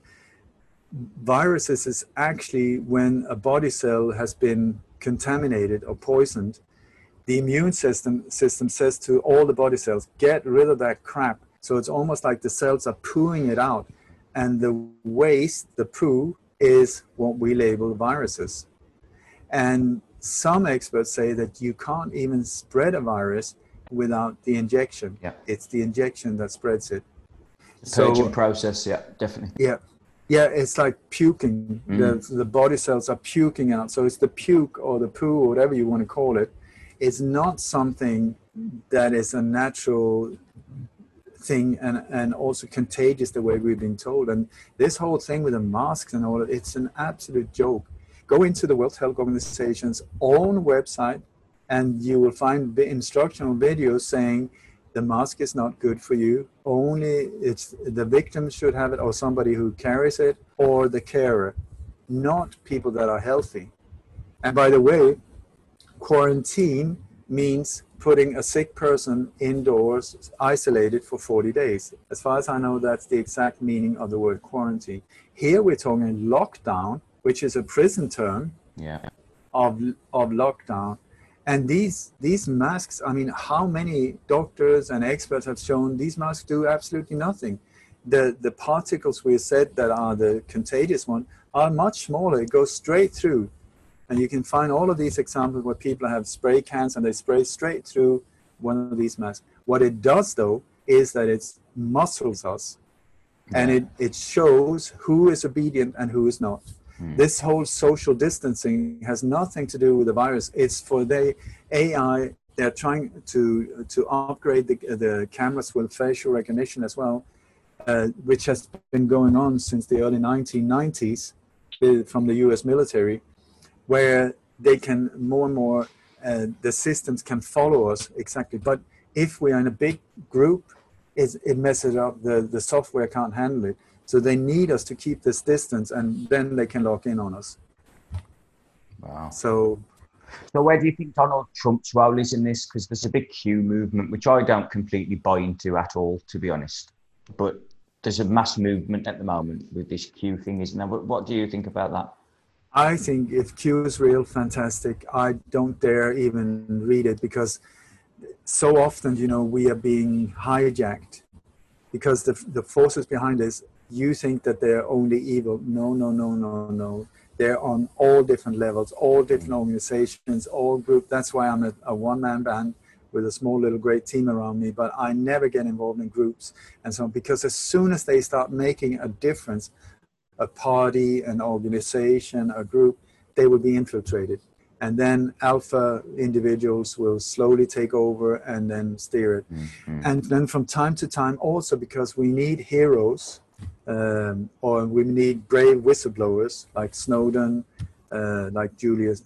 viruses is actually when a body cell has been contaminated or poisoned, the immune system says to all the body cells, get rid of that crap. So it's almost like the cells are pooing it out. And the waste, the poo, is what we label viruses. And some experts say that you can't even spread a virus without the injection. Yeah. It's the injection that spreads it. The purging process, definitely. Yeah, it's like puking. The body cells are puking out. So it's the puke or the poo or whatever you want to call it. It's not something that is a natural thing and also contagious the way we've been told. And this whole thing with the masks and all that, it's an absolute joke. Go into the World Health Organization's own website and you will find instructional videos saying the mask is not good for you. Only it's the victim should have it, or somebody who carries it, or the carer, not people that are healthy. And by the way, quarantine means putting a sick person indoors, isolated for 40 days. As far as I know, that's the exact meaning of the word quarantine. Here we're talking lockdown, which is a prison term of lockdown. And these masks, I mean, how many doctors and experts have shown these masks do absolutely nothing? The particles we said that are the contagious one are much smaller. It goes straight through. And you can find all of these examples where people have spray cans and they spray straight through one of these masks. What it does, though, is that it muscles us. And it shows who is obedient and who is not. This whole social distancing has nothing to do with the virus. It's for the AI. They're trying to upgrade the cameras with facial recognition as well, which has been going on since the early 1990s from the US military, where they can more and more, the systems can follow us exactly. But if we are in a big group, it messes up, the software can't handle it. So they need us to keep this distance, and then they can lock in on us. Wow. So where do you think Donald Trump's role is in this? Because there's a big Q movement, which I don't completely buy into at all, to be honest. But there's a mass movement at the moment with this Q thing, isn't there? What do you think about that? I think if Q is real, fantastic. I don't dare even read it because so often, we are being hijacked because the forces behind this, you think that they're only evil. No. They're on all different levels, all different organizations, all groups. That's why I'm a one-man band with a small little great team around me, but I never get involved in groups and so on, because as soon as they start making a difference, a party, an organization, a group, they will be infiltrated. And then alpha individuals will slowly take over and then steer it. And then from time to time, also because we need heroes, or we need brave whistleblowers like Snowden, like Julian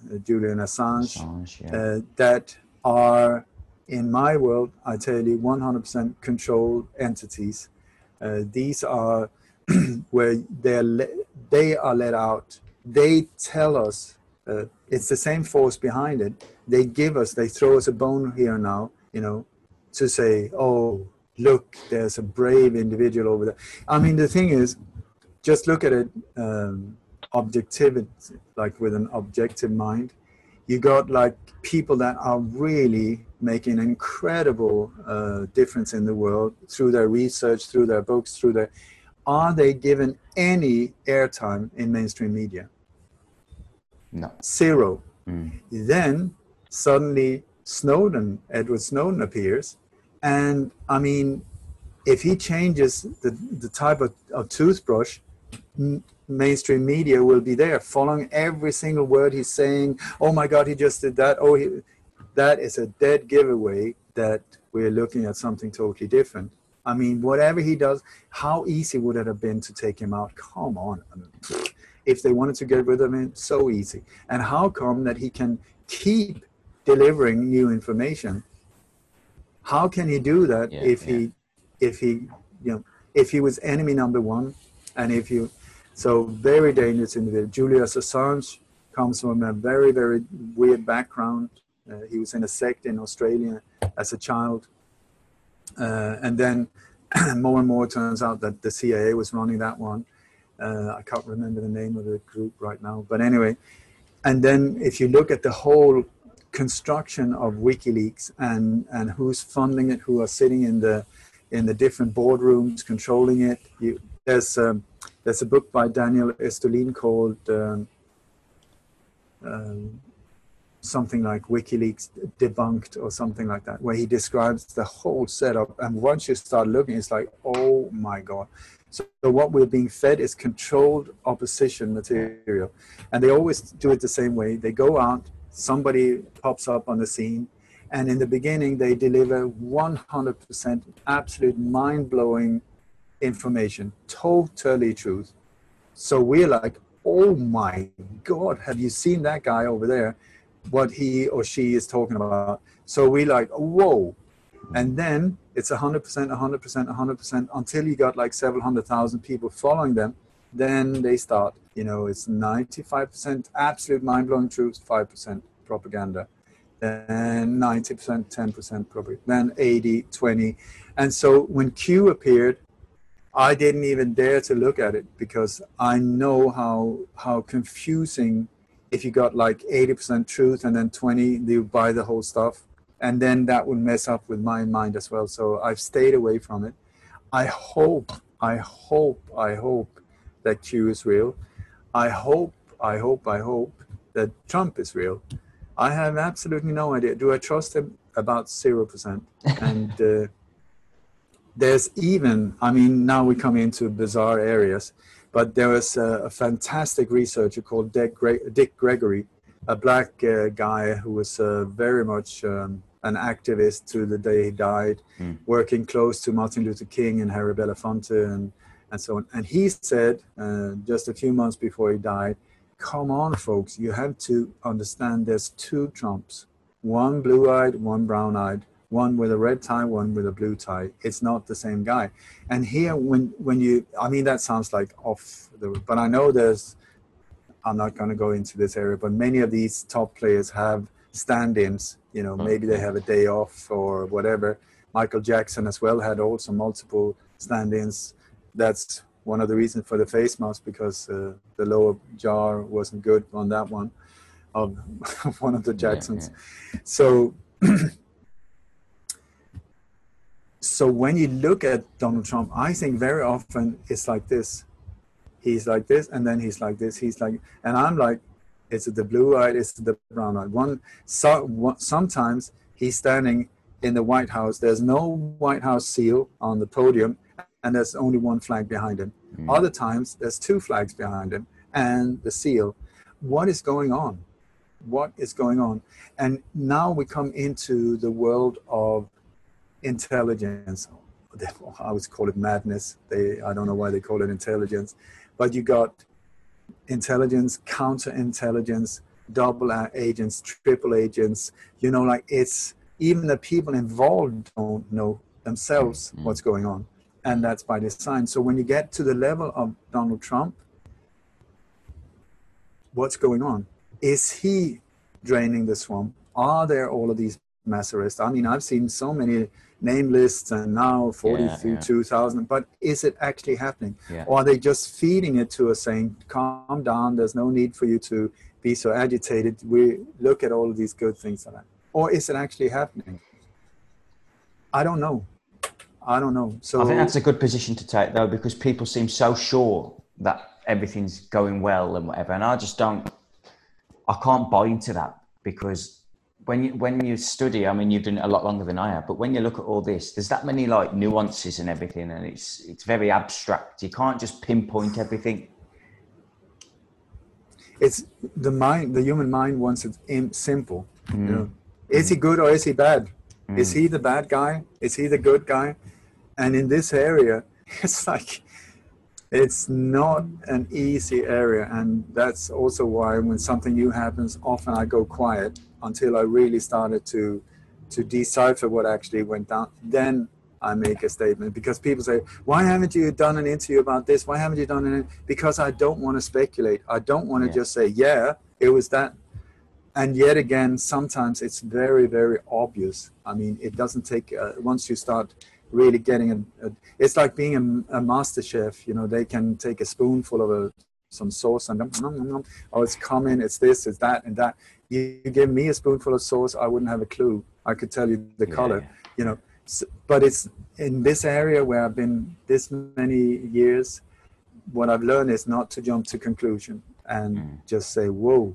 Assange, that are, in my world, I tell you, 100% controlled entities. These are where they are let out. They tell us, it's the same force behind it. They throw us a bone here now, you know, to say, oh, look, there's a brave individual over there. I mean, the thing is, just look at it objectivity, like with an objective mind. You got like people that are really making an incredible difference in the world through their research, through their books, through their... Are they given any airtime in mainstream media? No. Zero. Then suddenly Edward Snowden appears, and I mean, if he changes the type of toothbrush, mainstream media will be there following every single word he's saying. Oh my God, he just did that. That is a dead giveaway that we're looking at something totally different. I mean, whatever he does, how easy would it have been to take him out? Come on. I mean, if they wanted to get rid of him, so easy. And how come that he can keep delivering new information? How can he do that if he was enemy number one, and so very dangerous individual. Julian Assange comes from a very, very weird background. He was in a sect in Australia as a child. And then more and more it turns out that the CIA was running that one. I can't remember the name of the group right now. But anyway, and then if you look at the whole construction of WikiLeaks and who's funding it, who are sitting in the different boardrooms controlling it, there's a book by Daniel Estulin called something like WikiLeaks Debunked or something like that, where he describes the whole setup. And once you start looking, it's like, oh my God. So what we're being fed is controlled opposition material. And they always do it the same way. They go out, somebody pops up on the scene, and in the beginning they deliver 100% absolute mind-blowing information, totally truth. So we're like, oh my God, have you seen that guy over there? What he or she is talking about. So we like, whoa. And then it's 100%, 100%, 100% until you got like several 100,000 people following them. Then they start, it's 95% absolute mind-blowing truth, 5% propaganda. Then 90%, 10% propaganda. Then 80, 20. And so when Q appeared, I didn't even dare to look at it because I know how confusing if you got like 80% truth and then 20, you buy the whole stuff. And then that would mess up with my mind as well. So I've stayed away from it. I hope that Q is real. I hope that Trump is real. I have absolutely no idea. Do I trust him? About 0%. And there's even, now we come into bizarre areas, but there was a fantastic researcher called Dick Gregory, a black guy who was very much an activist to the day he died, working close to Martin Luther King and Harry Belafonte and so on. And he said just a few months before he died, come on, folks, you have to understand there's two Trumps, one blue-eyed, one brown-eyed, one with a red tie, one with a blue tie. It's not the same guy. And here, when you, that sounds like but I know I'm not going to go into this area, but many of these top players have stand-ins, maybe they have a day off or whatever. Michael Jackson as well had also multiple stand-ins. That's one of the reasons for the face mask, because the lower jar wasn't good on that one of one of the Jacksons. Yeah. So when you look at Donald Trump, I think very often it's like this. He's like this, and then he's like this. He's like, and I'm like, is it the blue-eyed? Is it the brown-eyed? Sometimes he's standing in the White House. There's no White House seal on the podium, and there's only one flag behind him. Other times, there's two flags behind him and the seal. What is going on? What is going on? And now we come into the world of intelligence. I would call it madness. I don't know why they call it intelligence, but you got intelligence, counterintelligence, double agents, triple agents. It's even the people involved don't know themselves what's going on, and that's by design. So when you get to the level of Donald Trump, what's going on? Is he draining the swamp? Are there all of these mass arrest. I mean, I've seen so many name lists and now 42,000, but is it actually happening? Yeah. Or are they just feeding it to us saying, calm down, there's no need for you to be so agitated. We look at all of these good things like that. Or is it actually happening? I don't know. So I think that's a good position to take, though, because people seem so sure that everything's going well and whatever. And I can't buy into that, because when you study, I mean, you've done it a lot longer than I have, but when you look at all this, there's that many like nuances and everything, and it's very abstract. You can't just pinpoint everything. It's the human mind wants it simple. You know, is he good or is he bad? Is he the bad guy? Is he the good guy? And in this area, it's like, it's not an easy area. And that's also why when something new happens, often I go quiet until I really started to decipher what actually went down. Then I make a statement, because people say, why haven't you done an interview about this? Why haven't you done it? Because I don't want to speculate. I don't want to just say, yeah, it was that. And yet again, sometimes it's very, very obvious. I mean, it doesn't take, once you start really getting it's like being a master chef. You know, they can take a spoonful of some sauce and oh, it's coming, it's this, it's that, and that. You give me a spoonful of sauce, I wouldn't have a clue. I could tell you the color, you know. So, but it's in this area where I've been this many years, what I've learned is not to jump to conclusion and just say, whoa.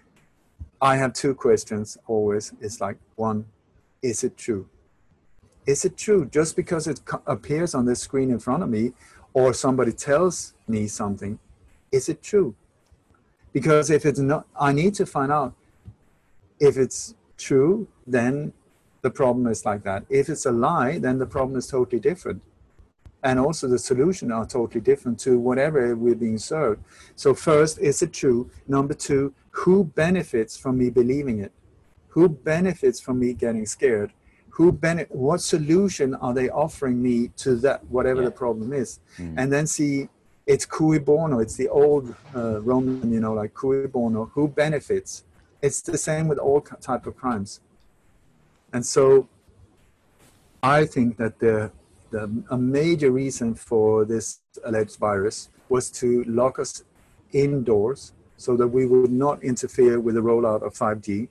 I have two questions always. It's like, one, is it true? Is it true? Just because it appears on the screen in front of me, or somebody tells me something, is it true? Because if it's not, I need to find out. If it's true, then the problem is like that. If it's a lie, then the problem is totally different. And also the solution are totally different to whatever we're being served. So first, is it true? Number two, who benefits from me believing it? Who benefits from me getting scared? What solution are they offering me to that, whatever the problem is? And then see, it's cui bono. It's the old Roman, you know, like cui bono. Who benefits? It's the same with all type of crimes. And so I think that a major reason for this alleged virus was to lock us indoors so that we would not interfere with the rollout of 5G.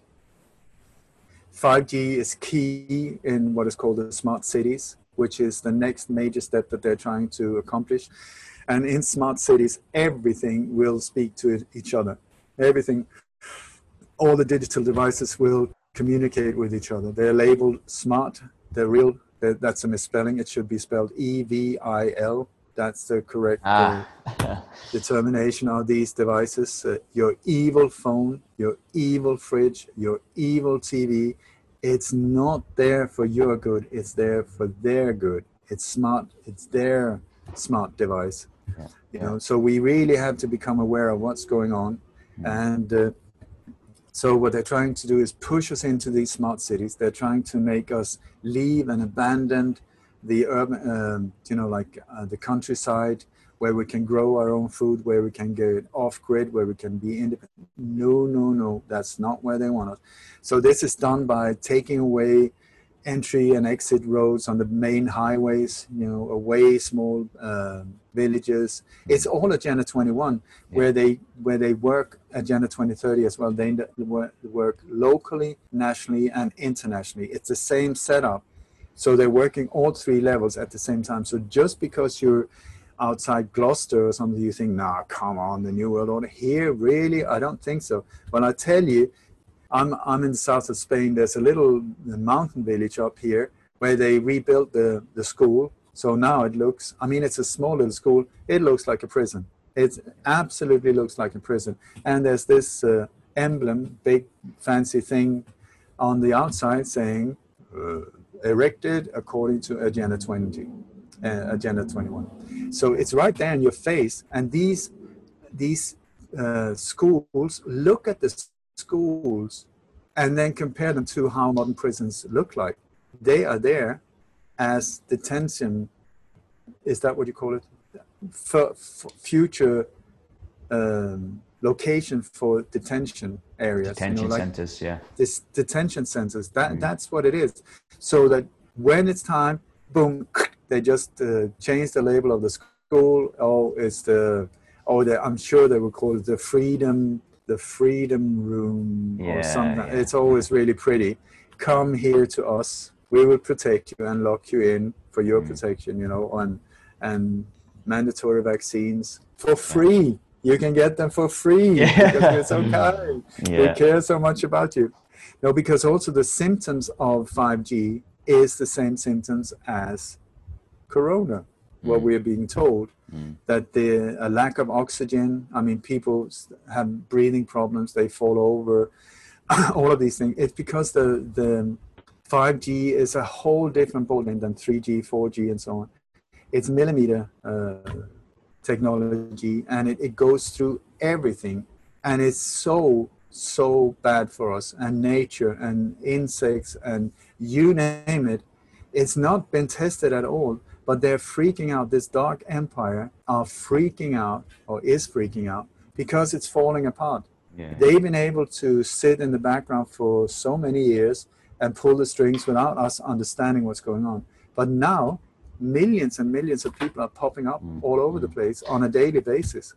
5G is key in what is called the smart cities, which is the next major step that they're trying to accomplish. And in smart cities, everything will speak to each other. Everything, all the digital devices will communicate with each other. They're labeled smart. They're real. That's a misspelling. It should be spelled EVIL. That's the correct determination of these devices. Your evil phone, your evil fridge, your evil TV, it's not there for your good. It's there for their good. It's smart. It's their smart device. You know, so we really have to become aware of what's going on. And so what they're trying to do is push us into these smart cities. They're trying to make us leave and abandon the urban, you know, like the countryside, where we can grow our own food, where we can get off grid, where we can be independent. No, that's not where they want us. So this is done by taking away entry and exit roads on the main highways, you know, away small villages. It's all Agenda 21, where they work Agenda 2030 as well. They work locally, nationally, and internationally. It's the same setup. So they're working all three levels at the same time. So just because you're outside Gloucester or something, you think, nah, come on, the New World Order. Here, really? I don't think so. But I tell you, I'm in the south of Spain. There's a little mountain village up here where they rebuilt the school. So now it looks, I mean, it's a small little school. It looks like a prison. It absolutely looks like a prison. And there's this emblem, big fancy thing on the outside saying, erected according to Agenda 21. So it's right there in your face. And these schools, look at the schools and then compare them to how modern prisons look like. They are there as detention, is that what you call it? For future location for detention areas. Detention centers, yeah. This detention centers. That's what it is. So that when it's time, boom, they just change the label of the school. I'm sure they would call it the freedom room or something. Yeah. It's always really pretty. Come here to us. We will protect you and lock you in for your protection, and mandatory vaccines for free. You can get them for free because we're so kind. We care so much about you. No, because also the symptoms of 5G is the same symptoms as Corona. What we're being told, that a lack of oxygen. I mean, people have breathing problems. They fall over. All of these things. It's because the 5G is a whole different ballgame than 3G, 4G, and so on. It's millimeter technology, and it goes through everything, and it's so bad for us and nature and insects and you name it. It's not been tested at all, but they're freaking out. This dark empire is freaking out because it's falling apart. They've been able to sit in the background for so many years and pull the strings without us understanding what's going on. But now millions and millions of people are popping up all over the place on a daily basis.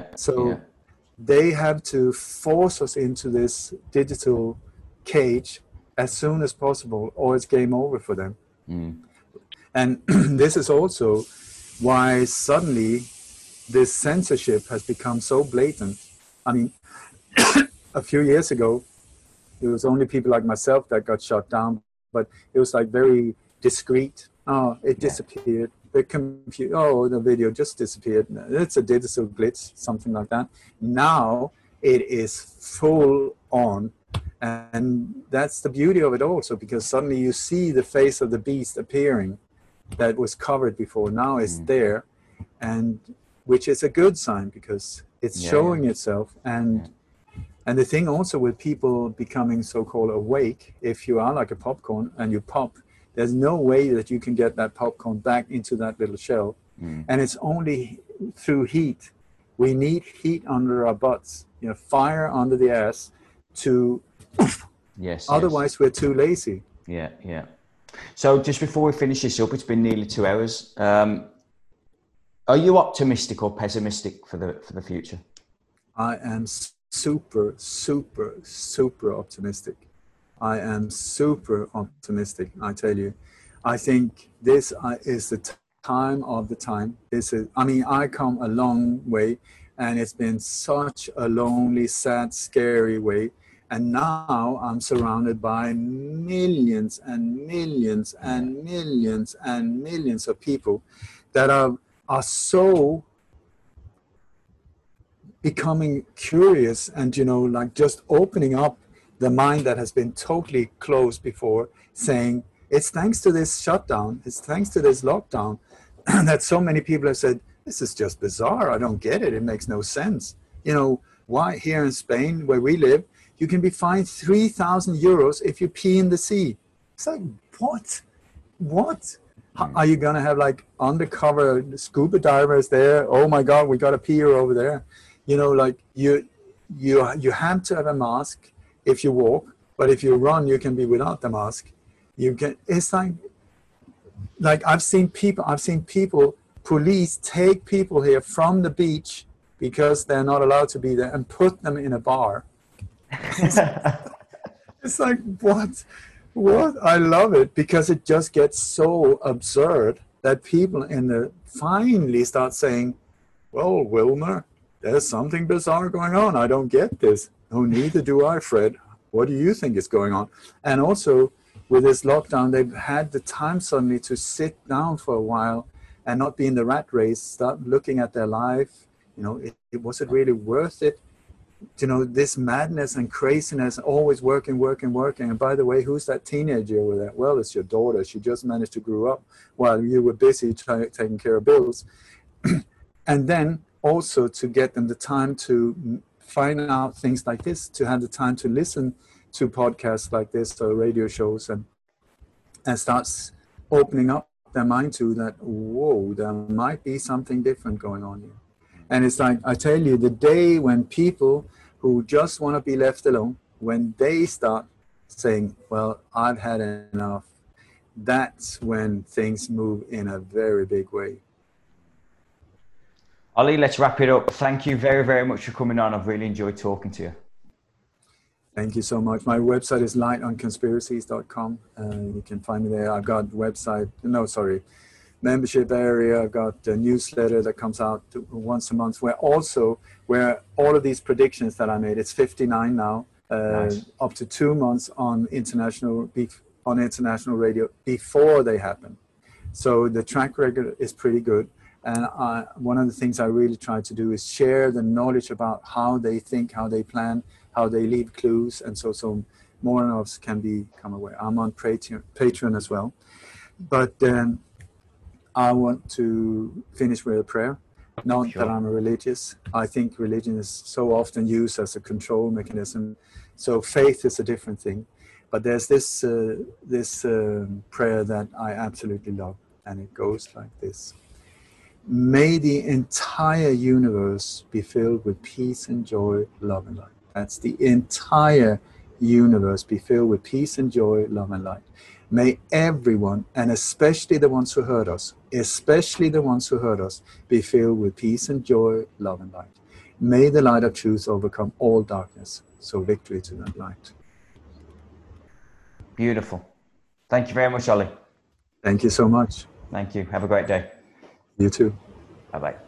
They have to force us into this digital cage as soon as possible, or it's game over for them. And this is also why suddenly this censorship has become so blatant. I mean, a few years ago, it was only people like myself that got shut down, but it was like very discreet. Oh, it disappeared. The video just disappeared. It's a digital glitch, something like that. Now it is full on. And that's the beauty of it also, because suddenly you see the face of the beast appearing that was covered before. Now it's there, and which is a good sign because it's showing itself. And the thing also with people becoming so-called awake, if you are like a popcorn and you pop, there's no way that you can get that popcorn back into that little shell. And it's only through heat. We need heat under our butts, fire under the ass to... Otherwise, we're too lazy. So just before we finish this up, it's been nearly 2 hours. Are you optimistic or pessimistic for the future? I am super optimistic. I am super optimistic, I tell you. I think this is the time of the time. I come a long way, and it's been such a lonely, sad, scary way. And now I'm surrounded by millions and millions and millions and millions of people that are so becoming curious and, just opening up the mind that has been totally closed before, saying, it's thanks to this shutdown, it's thanks to this lockdown, that so many people have said, this is just bizarre, I don't get it, it makes no sense. Why here in Spain, where we live, you can be fined 3,000 euros if you pee in the sea. It's like, what? Are you going to have like undercover scuba divers there? Oh my God, we got a peer over there. You have to have a mask if you walk, but if you run, you can be without the mask. It's like I've seen people, police take people here from the beach because they're not allowed to be there and put them in a bar. It's like, what? I love it because it just gets so absurd that people finally start saying, well, Wilmer, there's something bizarre going on. I don't get this. No, neither do I, Fred. What do you think is going on? And also with this lockdown, they've had the time suddenly to sit down for a while and not be in the rat race, start looking at their life. Was it really worth it? This madness and craziness, always working. And by the way, who's that teenager over there? Well, it's your daughter. She just managed to grow up while you were busy taking care of bills. And then also to get them the time to find out things like this, to have the time to listen to podcasts like this or radio shows and starts opening up their mind to that, whoa, there might be something different going on here. And it's like, I tell you, the day when people who just want to be left alone, when they start saying, well, I've had enough, that's when things move in a very big way. Ollie, let's wrap it up. Thank you very, very much for coming on. I've really enjoyed talking to you. Thank you so much. My website is lightonconspiracies.com. You can find me there. I've got membership area. I've got a newsletter that comes out once a month where all of these predictions that I made, it's 59 now, nice. Up to 2 months on international radio before they happen. So the track record is pretty good. And one of the things I really try to do is share the knowledge about how they think, how they plan, how they leave clues, and so more of us can become aware. I'm on Patreon as well. But I want to finish with a prayer. Not that I'm religious. I think religion is so often used as a control mechanism. So faith is a different thing. But there's this prayer that I absolutely love, and it goes like this. May the entire universe be filled with peace and joy, love and light. That's the entire universe be filled with peace and joy, love and light. May everyone, and especially the ones who hurt us, be filled with peace and joy, love and light. May the light of truth overcome all darkness. So victory to that light. Beautiful. Thank you very much, Ollie. Thank you so much. Thank you. Have a great day. You too. Bye-bye.